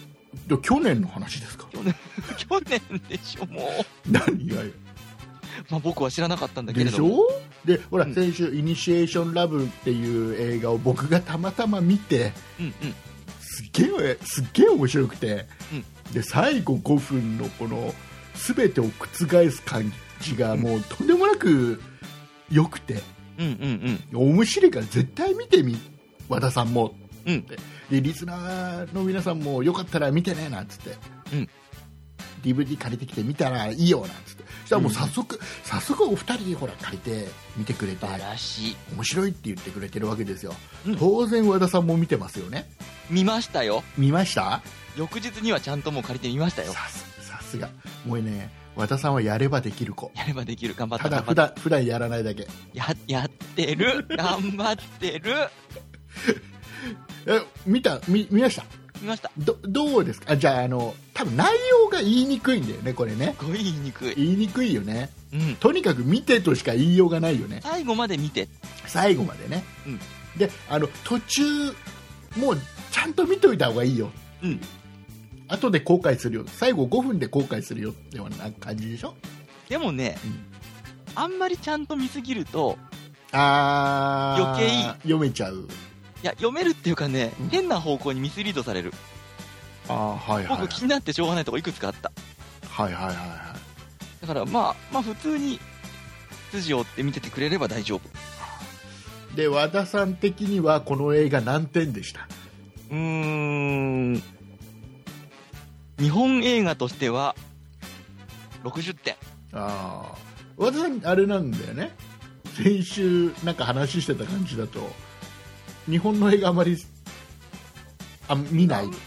で去年の話ですか？ 去年去年でしょもう。 何がよ。 まあ僕は知らなかったんだけれでしども。 ょ。でほら、 うん先週イニシエーションラブっていう映画を僕がたまたま見て、 うんうん。 すっげえすっげえ面白くて、 うんで最後ごふんのこの全てを覆す感じがもうとんでもなく良くて、 うんうんうん。 面白いから絶対見てみ、和田さんもうんってでリスナーの皆さんもよかったら見てねなんつって、 うん、 ディーブイディー 借りてきて見たらいいよなんつってそしたらもう早速、うん、早速お二人ほら借りて見てくれて素晴らしい面白いって言ってくれてるわけですよ、 うん、 当然和田さんも見てますよね。 見ましたよ。 見ました。 翌日にはちゃんともう借りてみましたよ。 さすさすがもうね和田さんはやればできる子。 やればできる。頑張った。 ただ普段普段やらないだけ。 ややってる頑張ってるえ見た 見, 見ました。 見ました。 どどうですか。あじゃああの多分内容が言いにくいんだよねこれね。 すごい言いにくい。 言いにくいよね、 うん、 とにかく見てとしか言いようがないよね。 最後まで見て。 最後までね、 うん、 であの途中もうちゃんと見といた方がいいよ。 うん。 後で後悔するよ。最後ごふんで後悔するよってような感じでしょ。 でもね、うん、あんまりちゃんと見すぎるとあ余計読めちゃう。 いや読めるっていうかね、うん、変な方向にミスリードされる。 あ、はいはいはい、 僕気になってしょうがないとこいくつかあった。 はいはいはいはい。 だからまあまあ普通に筋を追って見ててくれれば大丈夫で。和田さん的にはこの映画何点でした？ うーん日本映画としてはろくじゅってん。 ああ、和田さんあれなんだよね。先週なんか話してた感じだと日本の映画あまりあ見ない、うん、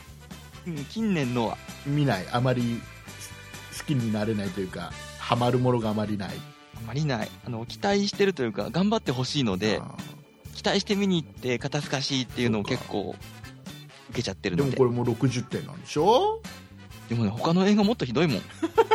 近年のは見ない、あまり好きになれないというかハマるものがあまりない。 あまりない。あの期待してるというか頑張ってほしいので期待して見に行って肩透かしっていうのを結構受けちゃってるので。 でもこれもろくじゅってんなんでしょ。 でもね他の映画もっとひどいもん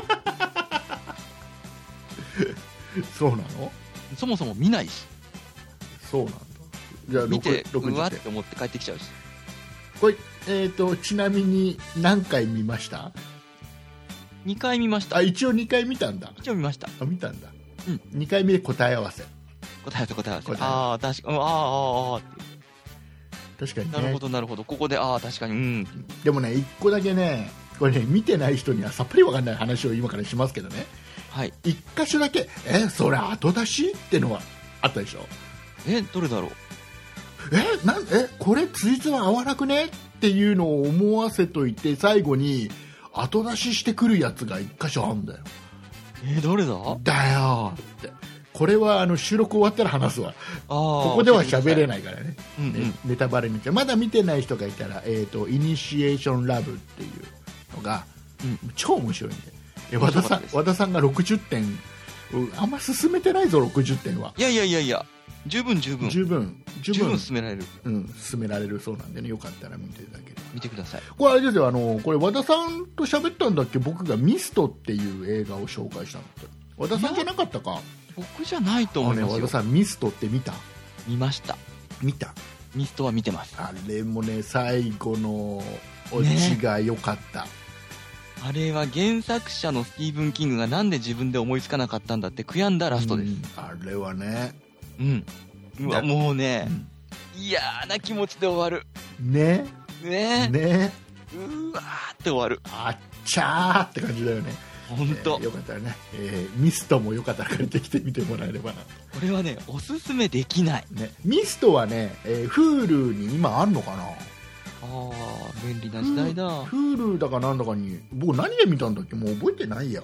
そうなの。 そもそも見ないし。 そうなんだ。じゃあ見てろくじゅってんうわって思って帰ってきちゃうし。 これ、えーと、ちなみに何回見ました？ にかい見ました。 あ、一応にかい見たんだ。 一応見ました。 あ、見たんだ。 うん。 にかいめで答え合わせ。 答え合わせ答え合わせ。 答えああ確かに、あああああ確かにね。 なるほどなるほど。ここでああ確かにうん。 でもね一個だけねこれね見てない人にはさっぱりわかんない話を今からしますけどね。 はい。 一箇所だけえそれ後出しってのはあったでしょ。 えどれだろう。 えなんえこれついつは合わなくねっていうのを思わせといて最後に後出ししてくるやつが一箇所あるんだよ。 えどれだだよって。これはあの収録終わったら話すわ。 あここでは喋れないからね、 うんうん、 ねネタバレになっちゃう。まだ見てない人がいたら、えーと、イニシエーションラブっていうのが、うん、超面白いんで。え和田さん和田さんがろくじゅってん、あんま進めてないぞろくじゅってんは。 いやいやいやいや十分十分十分十分進められる。 うん進められるそうなんでね。よかったら見ていただければ。 見てください。 これあれですよ、あのこれ和田さんと喋ったんだっけ。僕がミストっていう映画を紹介したのって。和田さんじゃなかったか。 僕じゃないと思いますよ。 和田さんミストって見た？ 見ました。 見た。 ミストは見てます。 あれもね最後のオチが良かった、ね、 あれは原作者のスティーブン・キングがなんで自分で思いつかなかったんだって悔やんだラストです。 うんあれはねうんうわもうね、うん、嫌な気持ちで終わるねねねうわーって終わる。 あっちゃーって感じだよね。 本当、 えー、よかったらね、えー、ミストもよかったら借りてきてみてもらえればな。 これはねおすすめできない、 ね、ミストはね、えー、Hulu に今あんのかな。 ああ便利な時代だ。 Hulu だかなんだかに僕何で見たんだっけもう覚えてないや、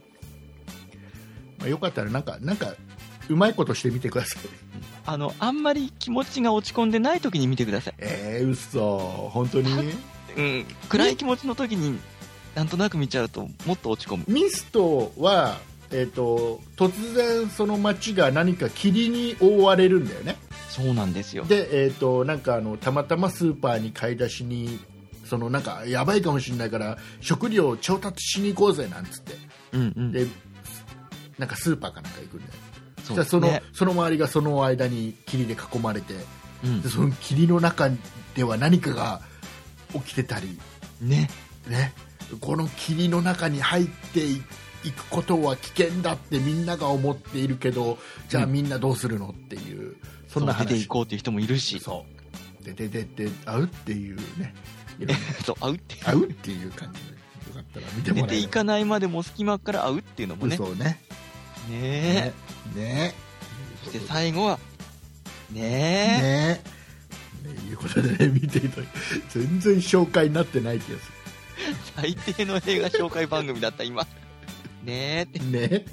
まあ、よかったらなんかなんかうまいことしてみてください。 あのあんまり気持ちが落ち込んでない時に見てください。 えー、うっそ本当にうん、暗い気持ちの時になんとなく見ちゃうともっと落ち込む。 ミストは、えーと、突然その街が何か霧に覆われるんだよね。 そうなんですよ。 で、えーと、なんかあのたまたまスーパーに買い出しにそのなんかやばいかもしれないから食料調達しに行こうぜなんつって、 うんうん、 でなんかスーパーかなんか行くんだよ。 そうですね、 そのその周りがその間に霧で囲まれて、 うん、 でその霧の中では何かが起きてたりねね、この霧の中に入っていくことは危険だってみんなが思っているけど、じゃあみんなどうするのっていう、そんな話。 出ていこうっていう人もいるし、 そうでででで会うっていうね、 そう会うって会うっていう感じで、よかったら見てもらえれば。 出ていかないまでも隙間から会うっていうのもね。 そうね。 ねえ。 ねえ。 そして最後はねえ。 ねえ。ということでね、見ていただき、全然紹介になってない気がする。 最低の映画紹介番組だった今。ねえ。 ねえ。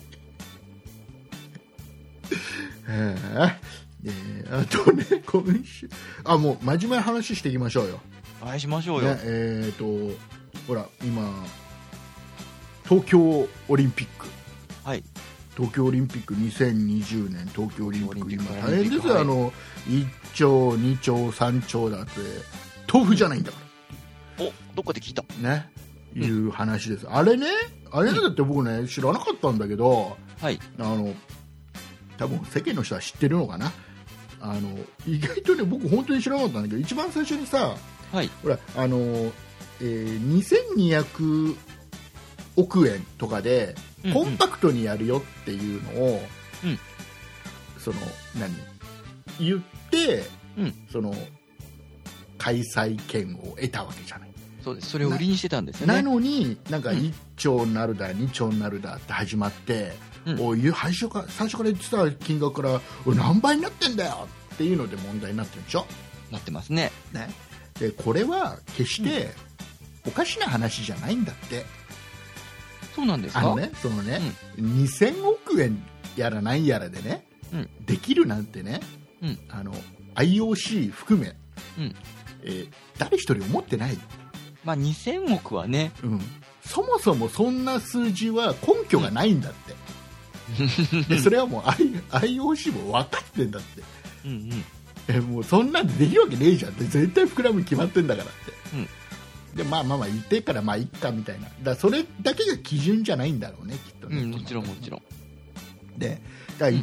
はあ、えー、あとね、今週、あ、もう真面目な話していきましょうよ。 はい、しましょうよ。 ね、えっと、ほら、今、東京オリンピック。 はい。 東京オリンピックにせんにじゅうねん東京オリンピック、今大変ですよ、 はい、 あのいっちょうにちょうさんちょうだって豆腐じゃないんだから、お、どっかで聞いたね、いう話です、うん、あれね、あれだって僕ね、知らなかったんだけど、 はい、 あの多分世間の人は知ってるのかな、あの意外とね、僕本当に知らなかったんだけど、一番最初にさ、 はい、 ほらあの、えー、にせんにひゃくおくえんとかでコンパクトにやるよっていうのを、うんうん、その何言って、うん、その開催権を得たわけじゃない。 そうです、それを売りにしてたんですよね。 なのになんかいっちょうになるだ、にちょうになるだって始まって、うん、おい最初から最初から言ってた金額から何倍になってんだよっていうので問題になってるでしょ。 なってますね。 ね、でこれは決しておかしな話じゃないんだって。 そうなんですか。 あのね、そのね、うん、にせんおくえんやらなんやらでね、うん、できるなんてね、うん、あの アイオーシー 含め、うんえー、誰一人思ってない。 まあにせんおくはね、うん、 そもそもそんな数字は根拠がないんだって、うん、でそれはもう アイオーシー も分かってんだって、うんうん、えもうそんなんでできるわけねえじゃんって、絶対膨らむに決まってんだからって、うんでまあまあまあ言ってからまあいっかみたいな、だからそれだけが基準じゃないんだろうね、きっとね、 うん、もちろんもちろんで、だから 1,、うん、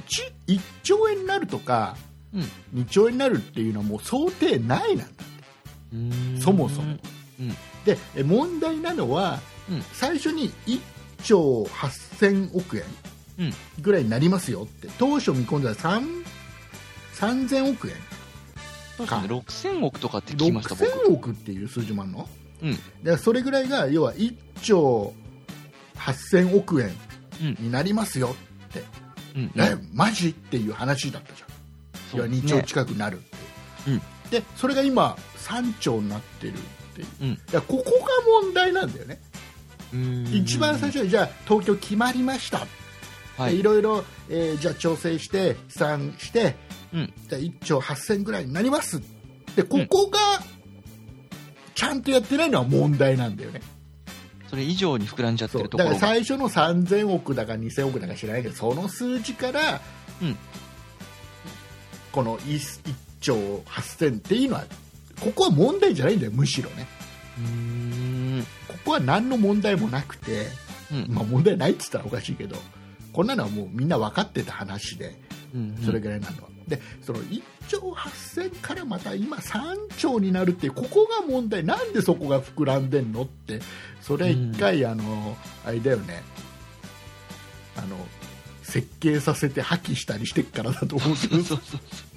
いっちょうえんになるとか、うん、にちょうえんになるっていうのはもう想定内なんだって、うーんそもそも、うん、で問題なのは、うん、最初にいっちょうはっせんおくえんぐらいになりますよって、当初見込んだらさんぜんおくえんそうですね、ろくせんおくとかって聞きました。 ろくせんおくっていう数字もあるの、うん、だからそれぐらいが要はいっちょうはっせんおくえんになりますよって、うん、えマジっていう話だったじゃん、要はにちょう近くなるって、うん、でそれが今さんちょうになってるっていう、うん、だからここが問題なんだよね。うーん一番最初にじゃあ東京決まりました、はい、いろいろ、えー、じゃあ調整して試算して、うん、じゃあいっちょうはっせんぐらいになりますで、ここが、うんちゃんとやってないのは問題なんだよね。 それ以上に膨らんじゃってるところだから最初のさんぜんおくだかにせんおくだか知らないけど、その数字から、うん、この いっちょうはっせんっていうのはここは問題じゃないんだよ、むしろね。うーんここは何の問題もなくて、うんまあ、問題ないって言ったらおかしいけど、こんなのはもうみんな分かってた話で、うんうん、それぐらいなのはで、そのいっちょうはっせんからまた今さんちょうになるっていう、ここが問題。なんでそこが膨らんでんのって、それ一回、うん、あのあれだよね、あの設計させて破棄したりしてっからだと思うけどそうそう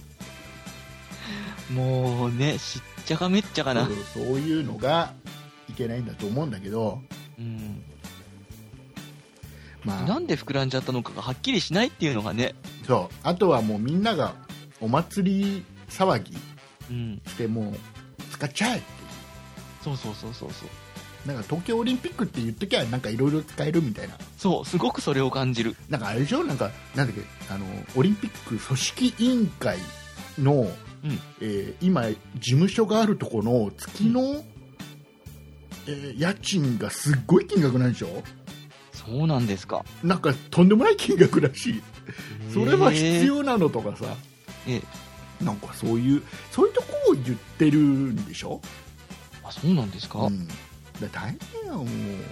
そうもうね、しっちゃかめっちゃかな、 そう、そういうのがいけないんだと思うんだけど、うんまあ、なんで膨らんじゃったのかがはっきりしないっていうのがね。 そうあとはもうみんながお祭り騒ぎしてもう使っちゃえっていう、 そうそうそうそうそうなんか東京オリンピックって言っときゃなんかいろいろ使えるみたいな、 そうすごくそれを感じる。 なんかあれでしょ、なんかなんだっけ、あのオリンピック組織委員会の、うんえー、今事務所があるところの月の、うんえー、家賃がすっごい金額なんでしょ。 そうなんですか。 なんかとんでもない金額らしい。それは必要なのとかさ、ええ、なんかそういうそういうとこを言ってるんでしょ。 あ、そうなんですか。うん、 だ大変やもう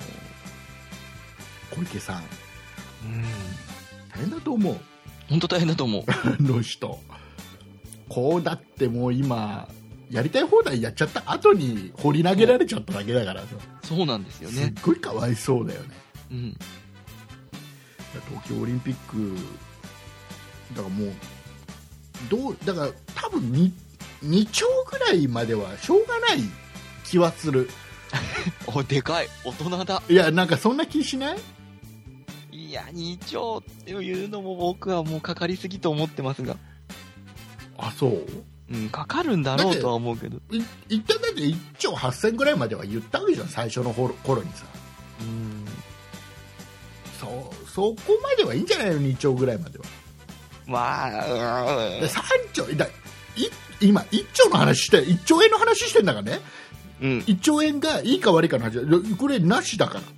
小池さん、うん、大変だと思う。 本当大変だと思う。 あの人こうだってもう今やりたい放題やっちゃった後に放り投げられちゃっただけだからさ、 そうなんですよね。 すっごいかわいそうだよね。 うん、 東京オリンピックだからもうどうだから多分 2, にちょうぐらいまではしょうがない気はする。 お、でかい、大人だ。 いや、なんかそんな気しない？ いや、にちょうっていうのも僕はもうかかりすぎと思ってますが。 あ、そう？ うん、かかるんだろうとは思うけど。 い一旦だっていっちょうはっせんぐらいまでは言ったわけじゃん、最初の頃にさ。 うん。 そ、そこまではいいんじゃないの？にちょうぐらいまでは。 まあ、うん。 さんちょう、だい今いっちょうの話して、いっちょうえんの話してんだからね。うん、いっちょうえんがいいか悪いかの話、これなしだから。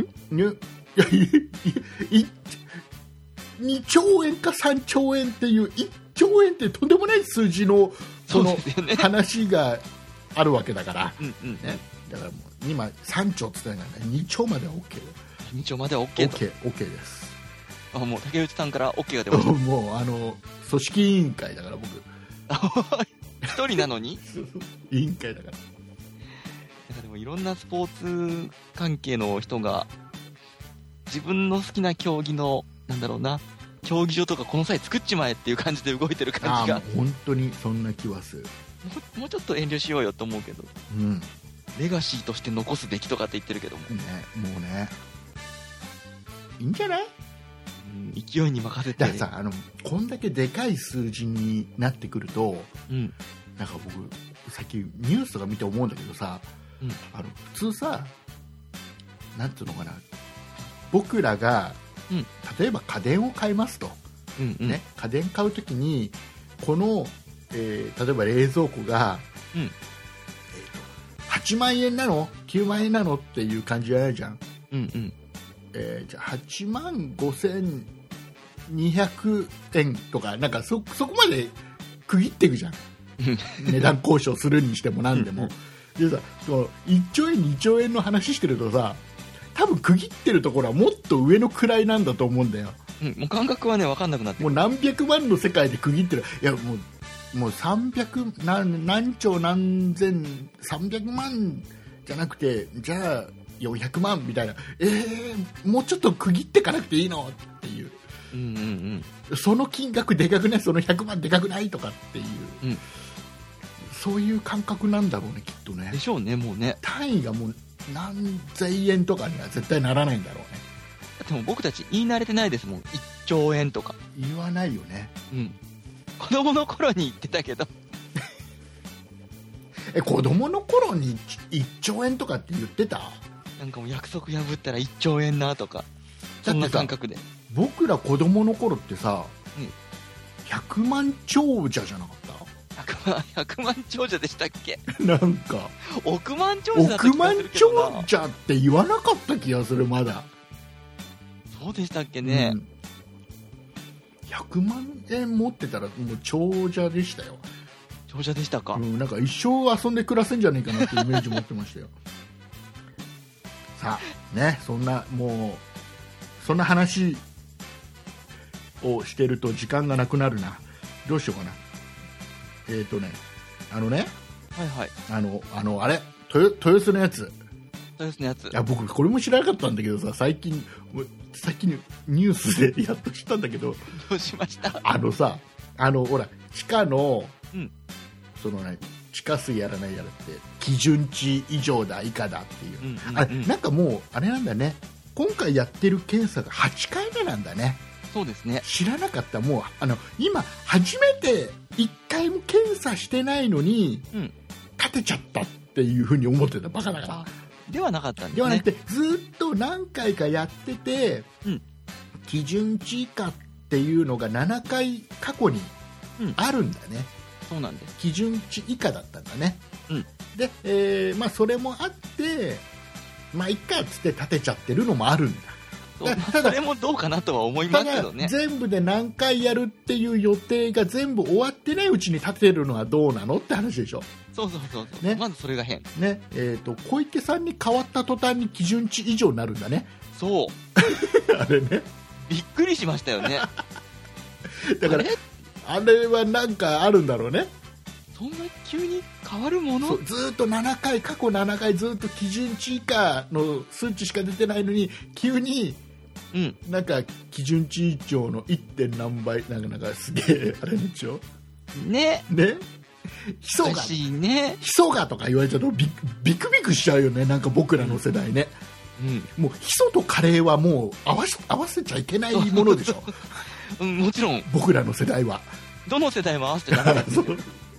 ん？ね、いやいにちょうえんかさんちょうえんっていういっちょうえんってとんでもない数字のその話があるわけだから、うんうんね、だからもう今さんちょうって言ったらにちょうまでは OK よ。 にちょうまでは OK と OK, OK です。 あ、もう竹内さんから OK が出ましたもうあの組織委員会だから僕一人なのに委員会だから。 なんかでもいろんなスポーツ関係の人が自分の好きな競技のなんだろうな競技場とかこの際作っちまえっていう感じで動いてる感じが。 あ、本当にそんな気はする。 もうちょっと遠慮しようよと思うけど、うん、レガシーとして残すべきとかって言ってるけども、ね、 もうねいいんじゃない？ うん、勢いに任せて。 だからさ、あのこんだけでかい数字になってくると、うん、なんか僕さっきニュースとか見て思うんだけどさ、うん、あの普通さ、なんていうのかな、僕らが、うん、例えば家電を買いますと、うんうんね、家電買うときにこの、えー、例えば冷蔵庫が、うんえー、とはちまんえんなのきゅうまんえんなのっていう感じじゃないじゃん、うんうんえー、じゃあはちまんごせんにひゃくえんとかなんか そ, そこまで区切っていくじゃん値段交渉するにしても何でもでさ、そのいっちょうえんにちょうえんの話してるとさ、多分区切ってるところはもっと上の位なんだと思うんだよ、 うん、もう感覚はね分かんなくなってもう何百万の世界で区切ってる。いやもうもうさんびゃく 何, 何兆何千さんびゃくまんじゃなくてじゃあよんひゃくまんみたいな、えー、もうちょっと区切ってかなくていいのっていう、うんうんうん、その金額でかくない、そのひゃくまんでかくないとかっていう、うん、そういう感覚なんだろうねきっとね。 でしょうね。もうね単位がもう何千円とかには絶対ならないんだろうね。 でも僕たち言い慣れてないですもん、いっちょうえんとか言わないよね、うん、 子供の頃に言ってたけどえ子供の頃にいっちょうえんとかって言ってた？ なんかもう約束破ったらいっちょうえんなとかそんな感覚で。 僕ら子供の頃ってさ、うん、ひゃくまん長者じゃなかった？ ひゃくまん長者でしたっけなんか億万長者だった気がするけどな。 億万長者って言わなかった気がする。まだそうでしたっけね、うん、 ひゃくまんえん持ってたらもう長者でしたよ。 長者でしたか、 うん、なんか一生遊んで暮らせんじゃねえかなってイメージ持ってましたよさあね、そんなもうそんな話をしてると時間がなくなるな。どうしようかな。えっ、ー、とねあのねはいはいあのあのあれ豊豊洲のやつ豊洲のやつ、いや僕これも知らなかったんだけどさ、最近最近ニュースでやっと知ったんだけどどうしました？ あのさあのほら地下の、うん、そのね地下水やらないやらって基準値以上だ以下だっていう、うんうんうん、あれなんかもうあれなんだね、今回やってる検査がはちかいめなんだね。 そうですね、 知らなかった。もうあの今初めていっかいも検査してないのに、うん、立てちゃったっていうふうに思ってた。バカだからではなかったんですね。 ではなくてずっと何回かやってて、うん、基準値以下っていうのがななかい過去にあるんだね、 うん、そうなんです。 基準値以下だったんだね、うん、で、えーまあ、それもあってまあいっかっつって立てちゃってるのもあるんだ。 だただそれもどうかなとは思いますけどね。 全部で何回やるっていう予定が全部終わってないうちに立てるのはどうなのって話でしょ。 そうそうそうそう、ね、まずそれが変、 ねえー、と小池さんに変わった途端に基準値以上になるんだね。 そうあれねびっくりしましたよねだから あれ, あれはなんかあるんだろうね。 そんな急に変わるもの？ そうずーっとななかい過去ななかいずっと基準値以下の数値しか出てないのに急にうん。 なんか基準値以上の いってん 何倍なんかなんかすげえあれでしょね。 ね、ヒ素おかがしいね。 ヒ素がとか言われちゃうとビビクビクしちゃうよね、なんか僕らの世代ね。 うん。 もうヒ素とカレーはもう合わせ合わせちゃいけないものでしょうん、もちろん、 僕らの世代は。 どの世代も合わせてダメなんですそよ。 う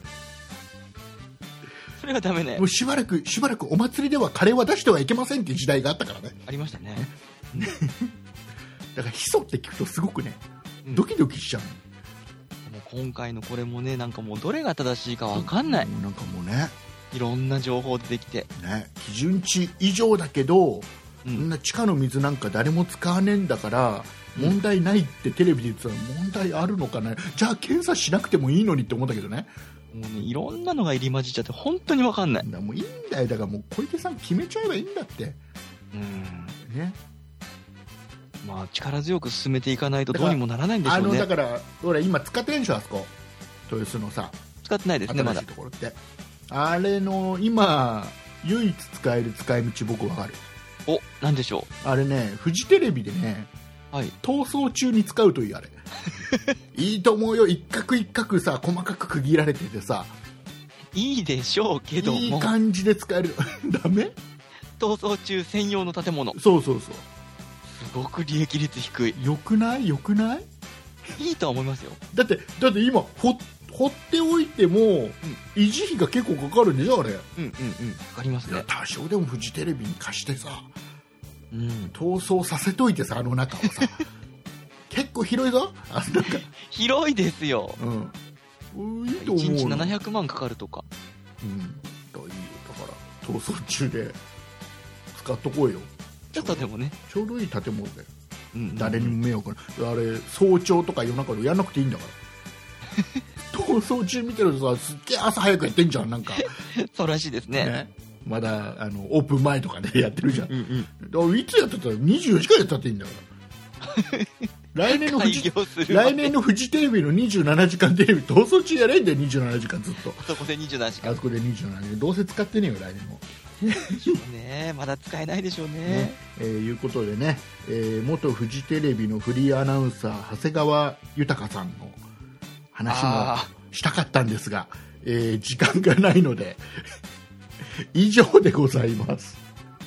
それがダメねもう。しばらくしばらくお祭りではカレーは出してはいけませんっていう時代があったからね。 ありましたね。 だからヒ素って聞くとすごくねうんドキドキしちゃう、 もう今回のこれもね、なんかもうどれが正しいかわかんない。 もうなんかもうねいろんな情報出てきて。 ね基準値以上だけど、 うんそんな地下の水なんか誰も使わねえんだからうん問題ないってテレビで言ってたら問題あるのかな、じゃあ検査しなくてもいいのにって思ったけどね。 もうね、いろんなのが入り混じっちゃって本当にわかんない。 だからもういいんだよ、だからもう小池さん決めちゃえばいいんだってうん。 ね。 まあ力強く進めていかないとどうにもならないんでしょうね。 あのだから俺今使ってないでしょ、あそこ豊洲のさ使ってないですね、まだ新しい。ところって、あれの今唯一使える使い道僕わかる。 お、なんでしょあれねフジテレビでねう。はい。 逃走中に使うといい、あれいいと思うよ、一角一角さ細かく区切られててさいいでしょうけども。 いい感じで使えるダメ？ 逃走中専用の建物。すそうそうそう、 ごく利益率低い。 よくないよくない？ いいとは思いますよ。 だってだって今ほ放っておいても、維持費が結構かかるんでしょあれ。 うんうんうん。わかりますね。 多少でもフジテレビに貸してさうん。 逃走させといてさ、あの中をさ結構広いぞあの中。 広いですよ。 うん、いいと思ういちにちなななひゃくまんかかるとか。 うん、だからいいよ、だから逃走中で使っとこうよ。 ちょっとでもね。 ちょうどいい建物だよ、 うんうんうん、 誰にも迷惑ない。あれ早朝とか夜中でやんなくていいんだから逃走中見てるとさ、すっげえ朝早くやってんじゃん、なんかそうらしいですね。 ね、まだあのオープン前とかでやってるじゃん、 うんうん。 だからいつやってたらにじゅうよじかんやったっていいんだから来年のフジ開業するまで来年のフジテレビのにじゅうななじかんテレビ逃走中やれんだよ、にじゅうななじかんずっと。 そこでにじゅうななじかんあそこでにじゅうななじかんどうせ使ってねえよ来年もね。まだ使えないでしょうね。 ねえーいうことでね、えー元フジテレビのフリーアナウンサー長谷川豊さんの話もあしたかったんですが、えー時間がないので以上でございます。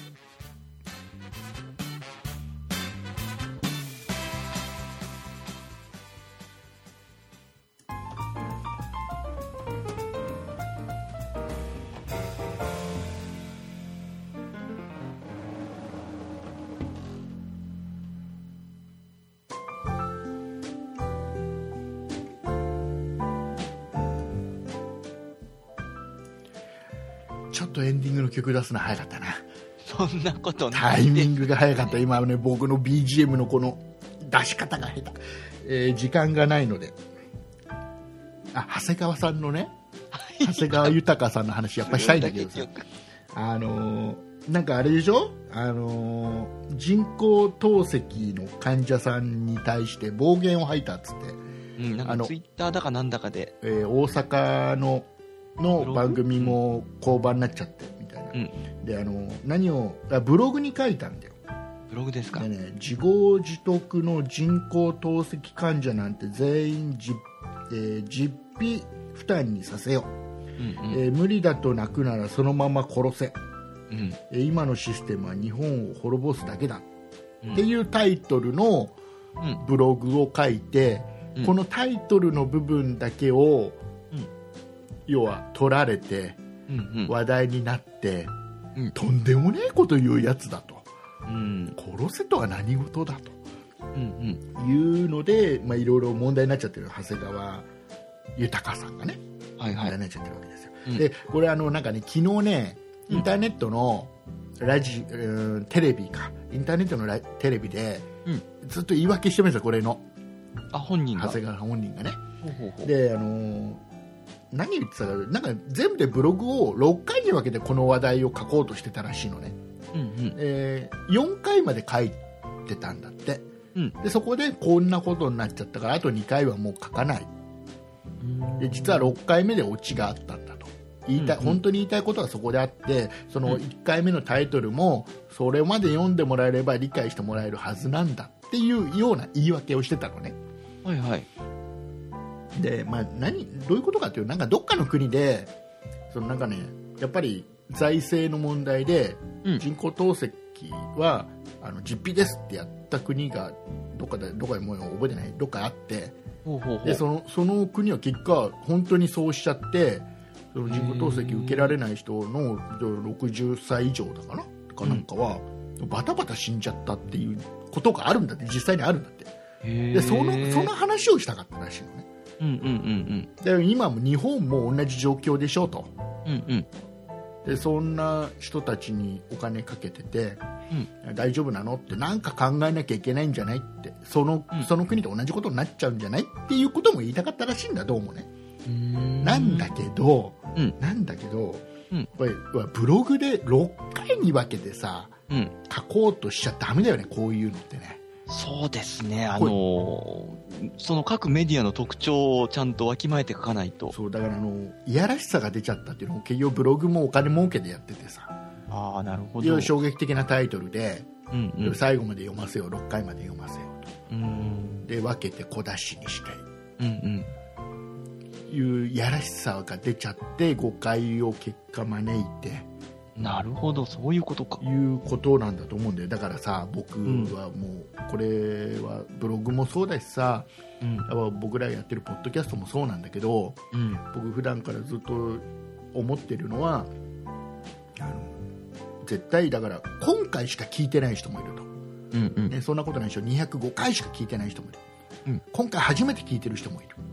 ちょっとエンディングの曲出すの早かったな。 そんなことなタイいです。 ミングが早かった今ね、僕の ビージーエム のこの出し方が下手、えー時間がないので、あ長谷川さんのね長谷川豊さんの話やっぱしたいんだけどさ、あのーなんかあれでしょ、あのー人工透析の患者さんに対して暴言を吐いたっつって、 うん、なんかあのツイッターだかなんだかで。 えー大阪ののブログ番組も降板になっちゃってみたいな、 うん。 であの何をあブログに書いたんだよ。 ブログですか。 でね、自業自得の人工透析患者なんて全員じ、えー実費負担にさせよう、 うんうん。 えー無理だと泣くならそのまま殺せ、 うんえー今のシステムは日本を滅ぼすだけだ、 うんっていうタイトルのうんブログを書いて、 うんこのタイトルの部分だけを、 うん要は取られてうんうん話題になって、 うんとんでもねえこと言うやつだと、 うん殺せとは何事だとうんうん。 いうので、まあ、いろいろ問題になっちゃってる長谷川豊さんがね、 はいはい問題に。なっちゃってるわけですよ、 うんでこれあのなんかね昨日ねインターネットのラジ、うんテレビかインターネットのラテレビで、 うんずっと言い訳してました、これのあ、本人が。 長谷川本人がね。 ほうほうほう。 であのー何言ってたかなんか全部でブログをろっかいに分けてこの話題を書こうとしてたらしいのね、 うんうん。 えーよんかいまで書いてたんだって、 うんでそこでこんなことになっちゃったからあとにかいはもう書かない、で実はろっかいめでオチがあったんだ言いたい、 うんうん本当に言いたいことはそこであって、そのいっかいめのタイトルもそれまで読んでもらえれば理解してもらえるはずなんだっていうような言い訳をしてたのね。 はいはい。 で、まあ、何どういうことかというと、なんかどっかの国でそのなんかね、やっぱり財政の問題でうん人工透析はあの実費ですってやった国がどっかでどこかでもう覚えてないどっかあって、 ほうほうほう。 でそのその国は結果本当にそうしちゃって、その人工透析受けられない人のろくじゅっさい以上だかなかなんかは、バタバタ死んじゃったっていうことがあるんだって、実際にあるんだって。 へーでそのその話をしたかったらしいのね。 うんうんうんで今も日本も同じ状況でしょうと。 うん。うんうん。 でそんな人たちにお金かけてて、大丈夫なのってなんか考えなきゃいけないんじゃないって、その、 うんその国と同じことになっちゃうんじゃないっていうことも言いたかったらしいんだ、どうもね。 うーんなんだけど、 うんなんだけど、 うんこれブログでろっかいに分けてさうん。 書こうとしちゃダメだよね、こういうのってね。 そうですね。あのー、その各メディアの特徴をちゃんとわきまえて書かないと。 そうだからあのいやらしさが出ちゃったっていうのも結局ブログもお金儲けでやっててさ、 ああ、なるほど。 いろいろ衝撃的なタイトルで、 うんうん。 最後まで読ませよう、ろっかいまで読ませよううーん。 とで分けて小出しにしてうんうん。 いういやらしさが出ちゃって誤解を結果招いてなるほど、そういうことか。 いうことなんだと思うんだよ。だからさ、僕はもうこれはブログもそうだしさ、 うんやっぱ僕らやってるポッドキャストもそうなんだけど、 うん僕普段からずっと思ってるのは、あの絶対だから今回しか聞いてない人もいると、 うんうんね、そんなことないでしょ。にひゃくごかいしか聞いてない人もいる、 うん今回初めて聞いてる人もいる、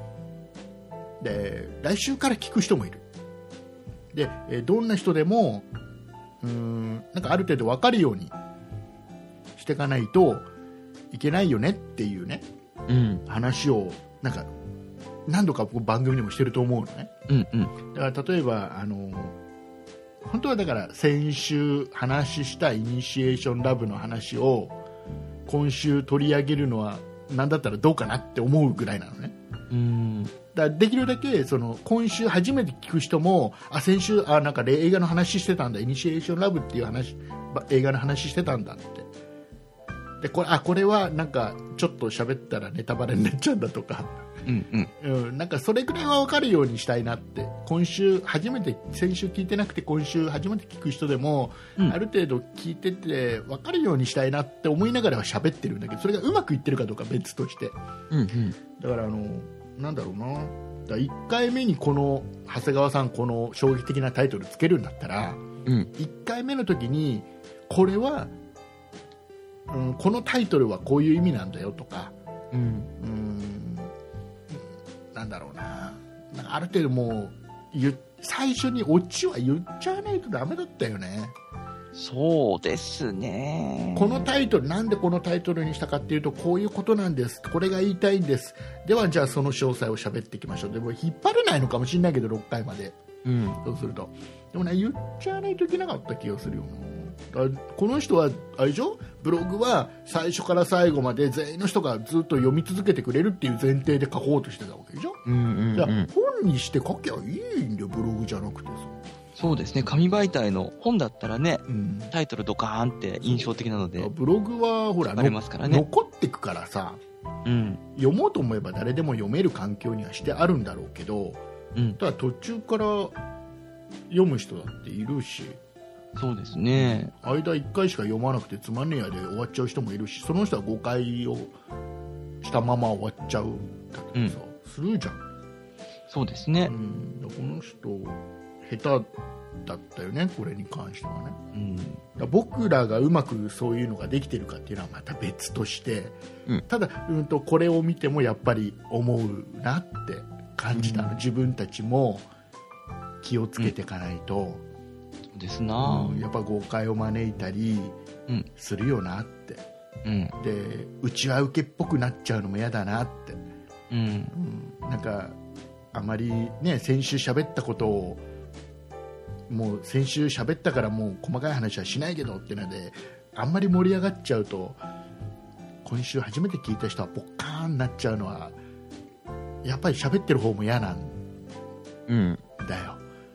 で来週から聞く人もいる。でえーどんな人でもうーんなんかある程度分かるようにしていかないといけないよねっていうねうん話をなんか何度か僕番組でもしてると思うのね。 うんうんだから例えばあの本当はだから先週話したイニシエーションラブの話を今週取り上げるのは何だったらどうかなって思うぐらいなのね。 うんだからできるだけその今週初めて聞く人もあ先週あなんか映画の話してたんだ、イニシエーションラブっていう話ば映画の話してたんだって、でこれあこれはなんかちょっと喋ったらネタバレになっちゃうんだとか、 うんうんうん、なんかそれぐらいは分かるようにしたいなって。今週初めて先週聞いてなくて今週初めて聞く人でも、 うんある程度聞いてて分かるようにしたいなって思いながらは喋ってるんだけど、それがうまくいってるかどうかは別として、 うんうんだからあのなんだろうな、だからいっかいめにこの長谷川さんこの衝撃的なタイトルつけるんだったら、 うんいっかいめの時にこれは、うん、このタイトルはこういう意味なんだよとか、 うんうーんなんだろうな、なんかある程度もう言最初にオチは言っちゃわないとダメだったよね。 そうですね。 このタイトルなんでこのタイトルにしたかっていうとこういうことなんです、これが言いたいんです、ではじゃあその詳細を喋っていきましょう。でも引っ張れないのかもしれないけどろっかいまでうんそうするとでもね言っちゃわないといけなかった気がするよな。だからこの人はあれでしょ、ブログは最初から最後まで全員の人がずっと読み続けてくれるっていう前提で書こうとしてたわけでしょ。 うんうんじゃあうん本にして書きゃいいんだよ、ブログじゃなくてさ、 そうですね。紙媒体の本だったらね、 うん、 タイトルドカーンって印象的なので、 ブログはほらありますからね。 残ってくからさ、 うん読もうと思えば誰でも読める環境にはしてあるんだろうけど、 うん、 ただ途中から読む人だっているし、 そうですね。 間いっかいしか読まなくてつまんねえやで終わっちゃう人もいるし、その人は誤解をしたまま終わっちゃうだけどさ、するじゃん。 そうですねう。ん、この人下手だったよね、これに関してはね。 うんだから僕らがうまくそういうのができてるかっていうのはまた別として、 うんただ、うん、とこれを見てもやっぱり思うなって感じたの、 うん自分たちも気をつけていかないと、 そうですな。 うんやっぱ誤解を招いたりうんするよなって、 うんでうちは受けっぽくなっちゃうのも嫌だなって、 うんうん、なんかあまりね先週喋ったことをもう先週喋ったからもう細かい話はしないけどっていうのであんまり盛り上がっちゃうと今週初めて聞いた人はポッカーンになっちゃうのはやっぱり喋ってる方も嫌なんうんだよ。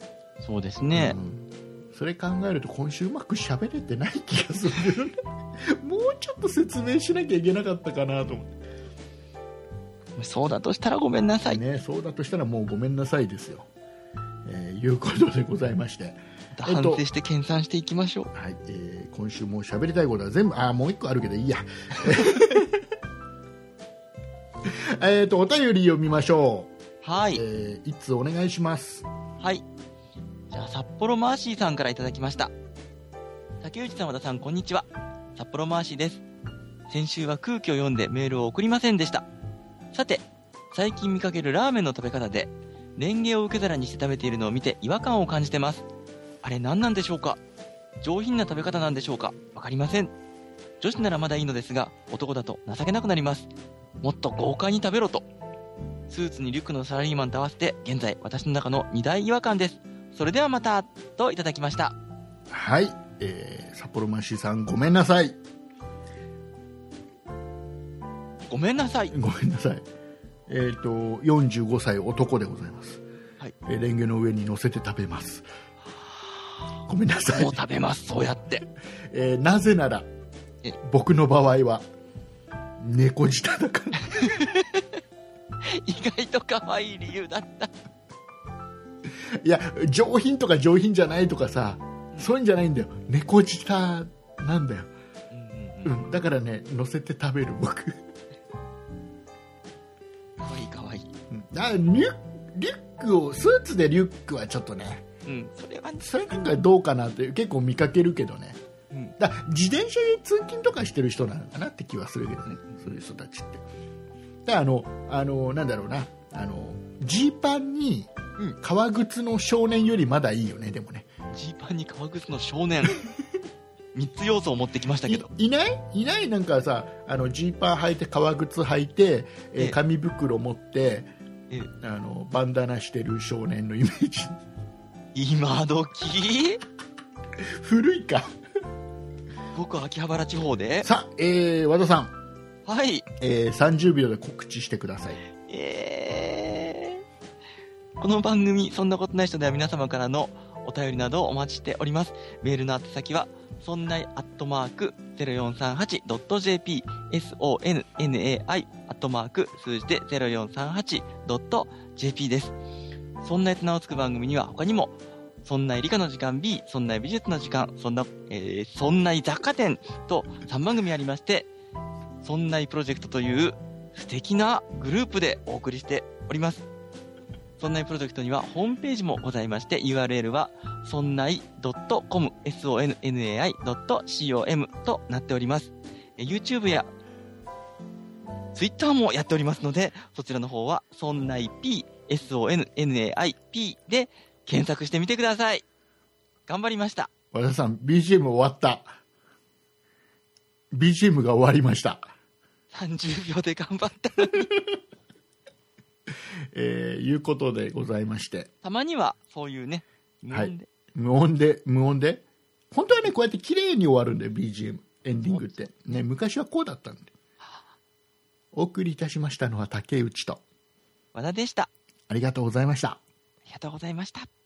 そうですね、 うん、それ考えると今週うまく喋れてない気がするけどねもうちょっと説明しなきゃいけなかったかなと思って。 そうだとしたらごめんなさい、 ね、そうだとしたらもうごめんなさいですよ、えー、いうことでございまして、 反省して研鑽していきましょう。 えっとはいえー、今週も喋りたいことは全部あもう一個あるけどいいやえっとお便り読みましょう。 はい、 えー、いつお願いします。 はい、じゃあ札幌マーシーさんからいただきました。竹内さん、和田さん、こんにちは。札幌マーシーです。先週は空気を読んでメールを送りませんでした。さて、最近見かけるラーメンの食べ方でレンゲを受け皿にして食べているのを見て違和感を感じてます。あれ何なんでしょうか。上品な食べ方なんでしょうか。わかりません。女子ならまだいいのですが、男だと情けなくなります。もっと豪快に食べろと。スーツにリュックのサラリーマンと合わせて現在私の中の二大違和感です。それではまたといただきました。 はい、えー、札幌マシさんごめんなさい。 ごめんなさい。 ごめんなさい。えっとよんじゅうごさい男でございます。はい、えー、レンゲの上に乗せて食べます。ごめんなさい。 もう食べます。そうやって。 えー、なぜなら僕の場合は猫舌だから意外と可愛い理由だった。 いや上品とか上品じゃないとかさ、そういうんじゃないんだよ。猫舌なんだよ、うんうんうんうん、だからね乗せて食べる僕。 可愛い可愛い。 あリュリュックをスーツでリュックはちょっとね、 うん、それはね、 それなんかどうかなって結構見かけるけどね、うん、だ自転車で通勤とかしてる人なのかなって気はするけどね、そういう人たちって。だあのあのなんだろうな、あのジーパンに革靴の少年よりまだいいよね。でもねジーパンに革靴の少年みっつ要素を持ってきましたけどい, いないいないなんかさ、あのジーパン履いて革靴履いて、えー、紙袋持って、えあのバンダナしてる少年のイメージ。 今時古いか僕秋葉原地方で。 さあ、えー、和田さん、 はい、 えー、さんじゅうびょうで告知してください。 えー、この番組そんなことない人では皆様からのお便りなどをお待ちしております。メールの宛先はそんないアットマーク ゼロよんさんはちドットジェーピー ソンナイ アットマーク数字で ゼロよんさんはちドットジェーピー です。そんなやつ名をつく番組には他にもそんな理科の時間 B、そんな美術の時間、そんな、えー、そんな雑貨店とさんばんぐみありまして、そんないプロジェクトという素敵なグループでお送りしております。そんないプロジェクトにはホームページもございまして、ユーアールエル はそんない .com、ソンナイ ドットコム となっております。YouTube や Twitter もやっておりますので、そちらの方はそんない P、ソンナイ P で検索してみてください。頑張りました。 和田さん ビージーエム 終わった。 ビージーエム が終わりました。さんじゅうびょうで頑張ったのにえー、いうことでございまして、 たまにはそういうね無音で、はい、 無音で無音で本当はねこうやって綺麗に終わるんで ビージーエム エンディングってね、昔はこうだったんで。お送りいたしましたのは竹内と和田でした。 ありがとうございました。 ありがとうございました。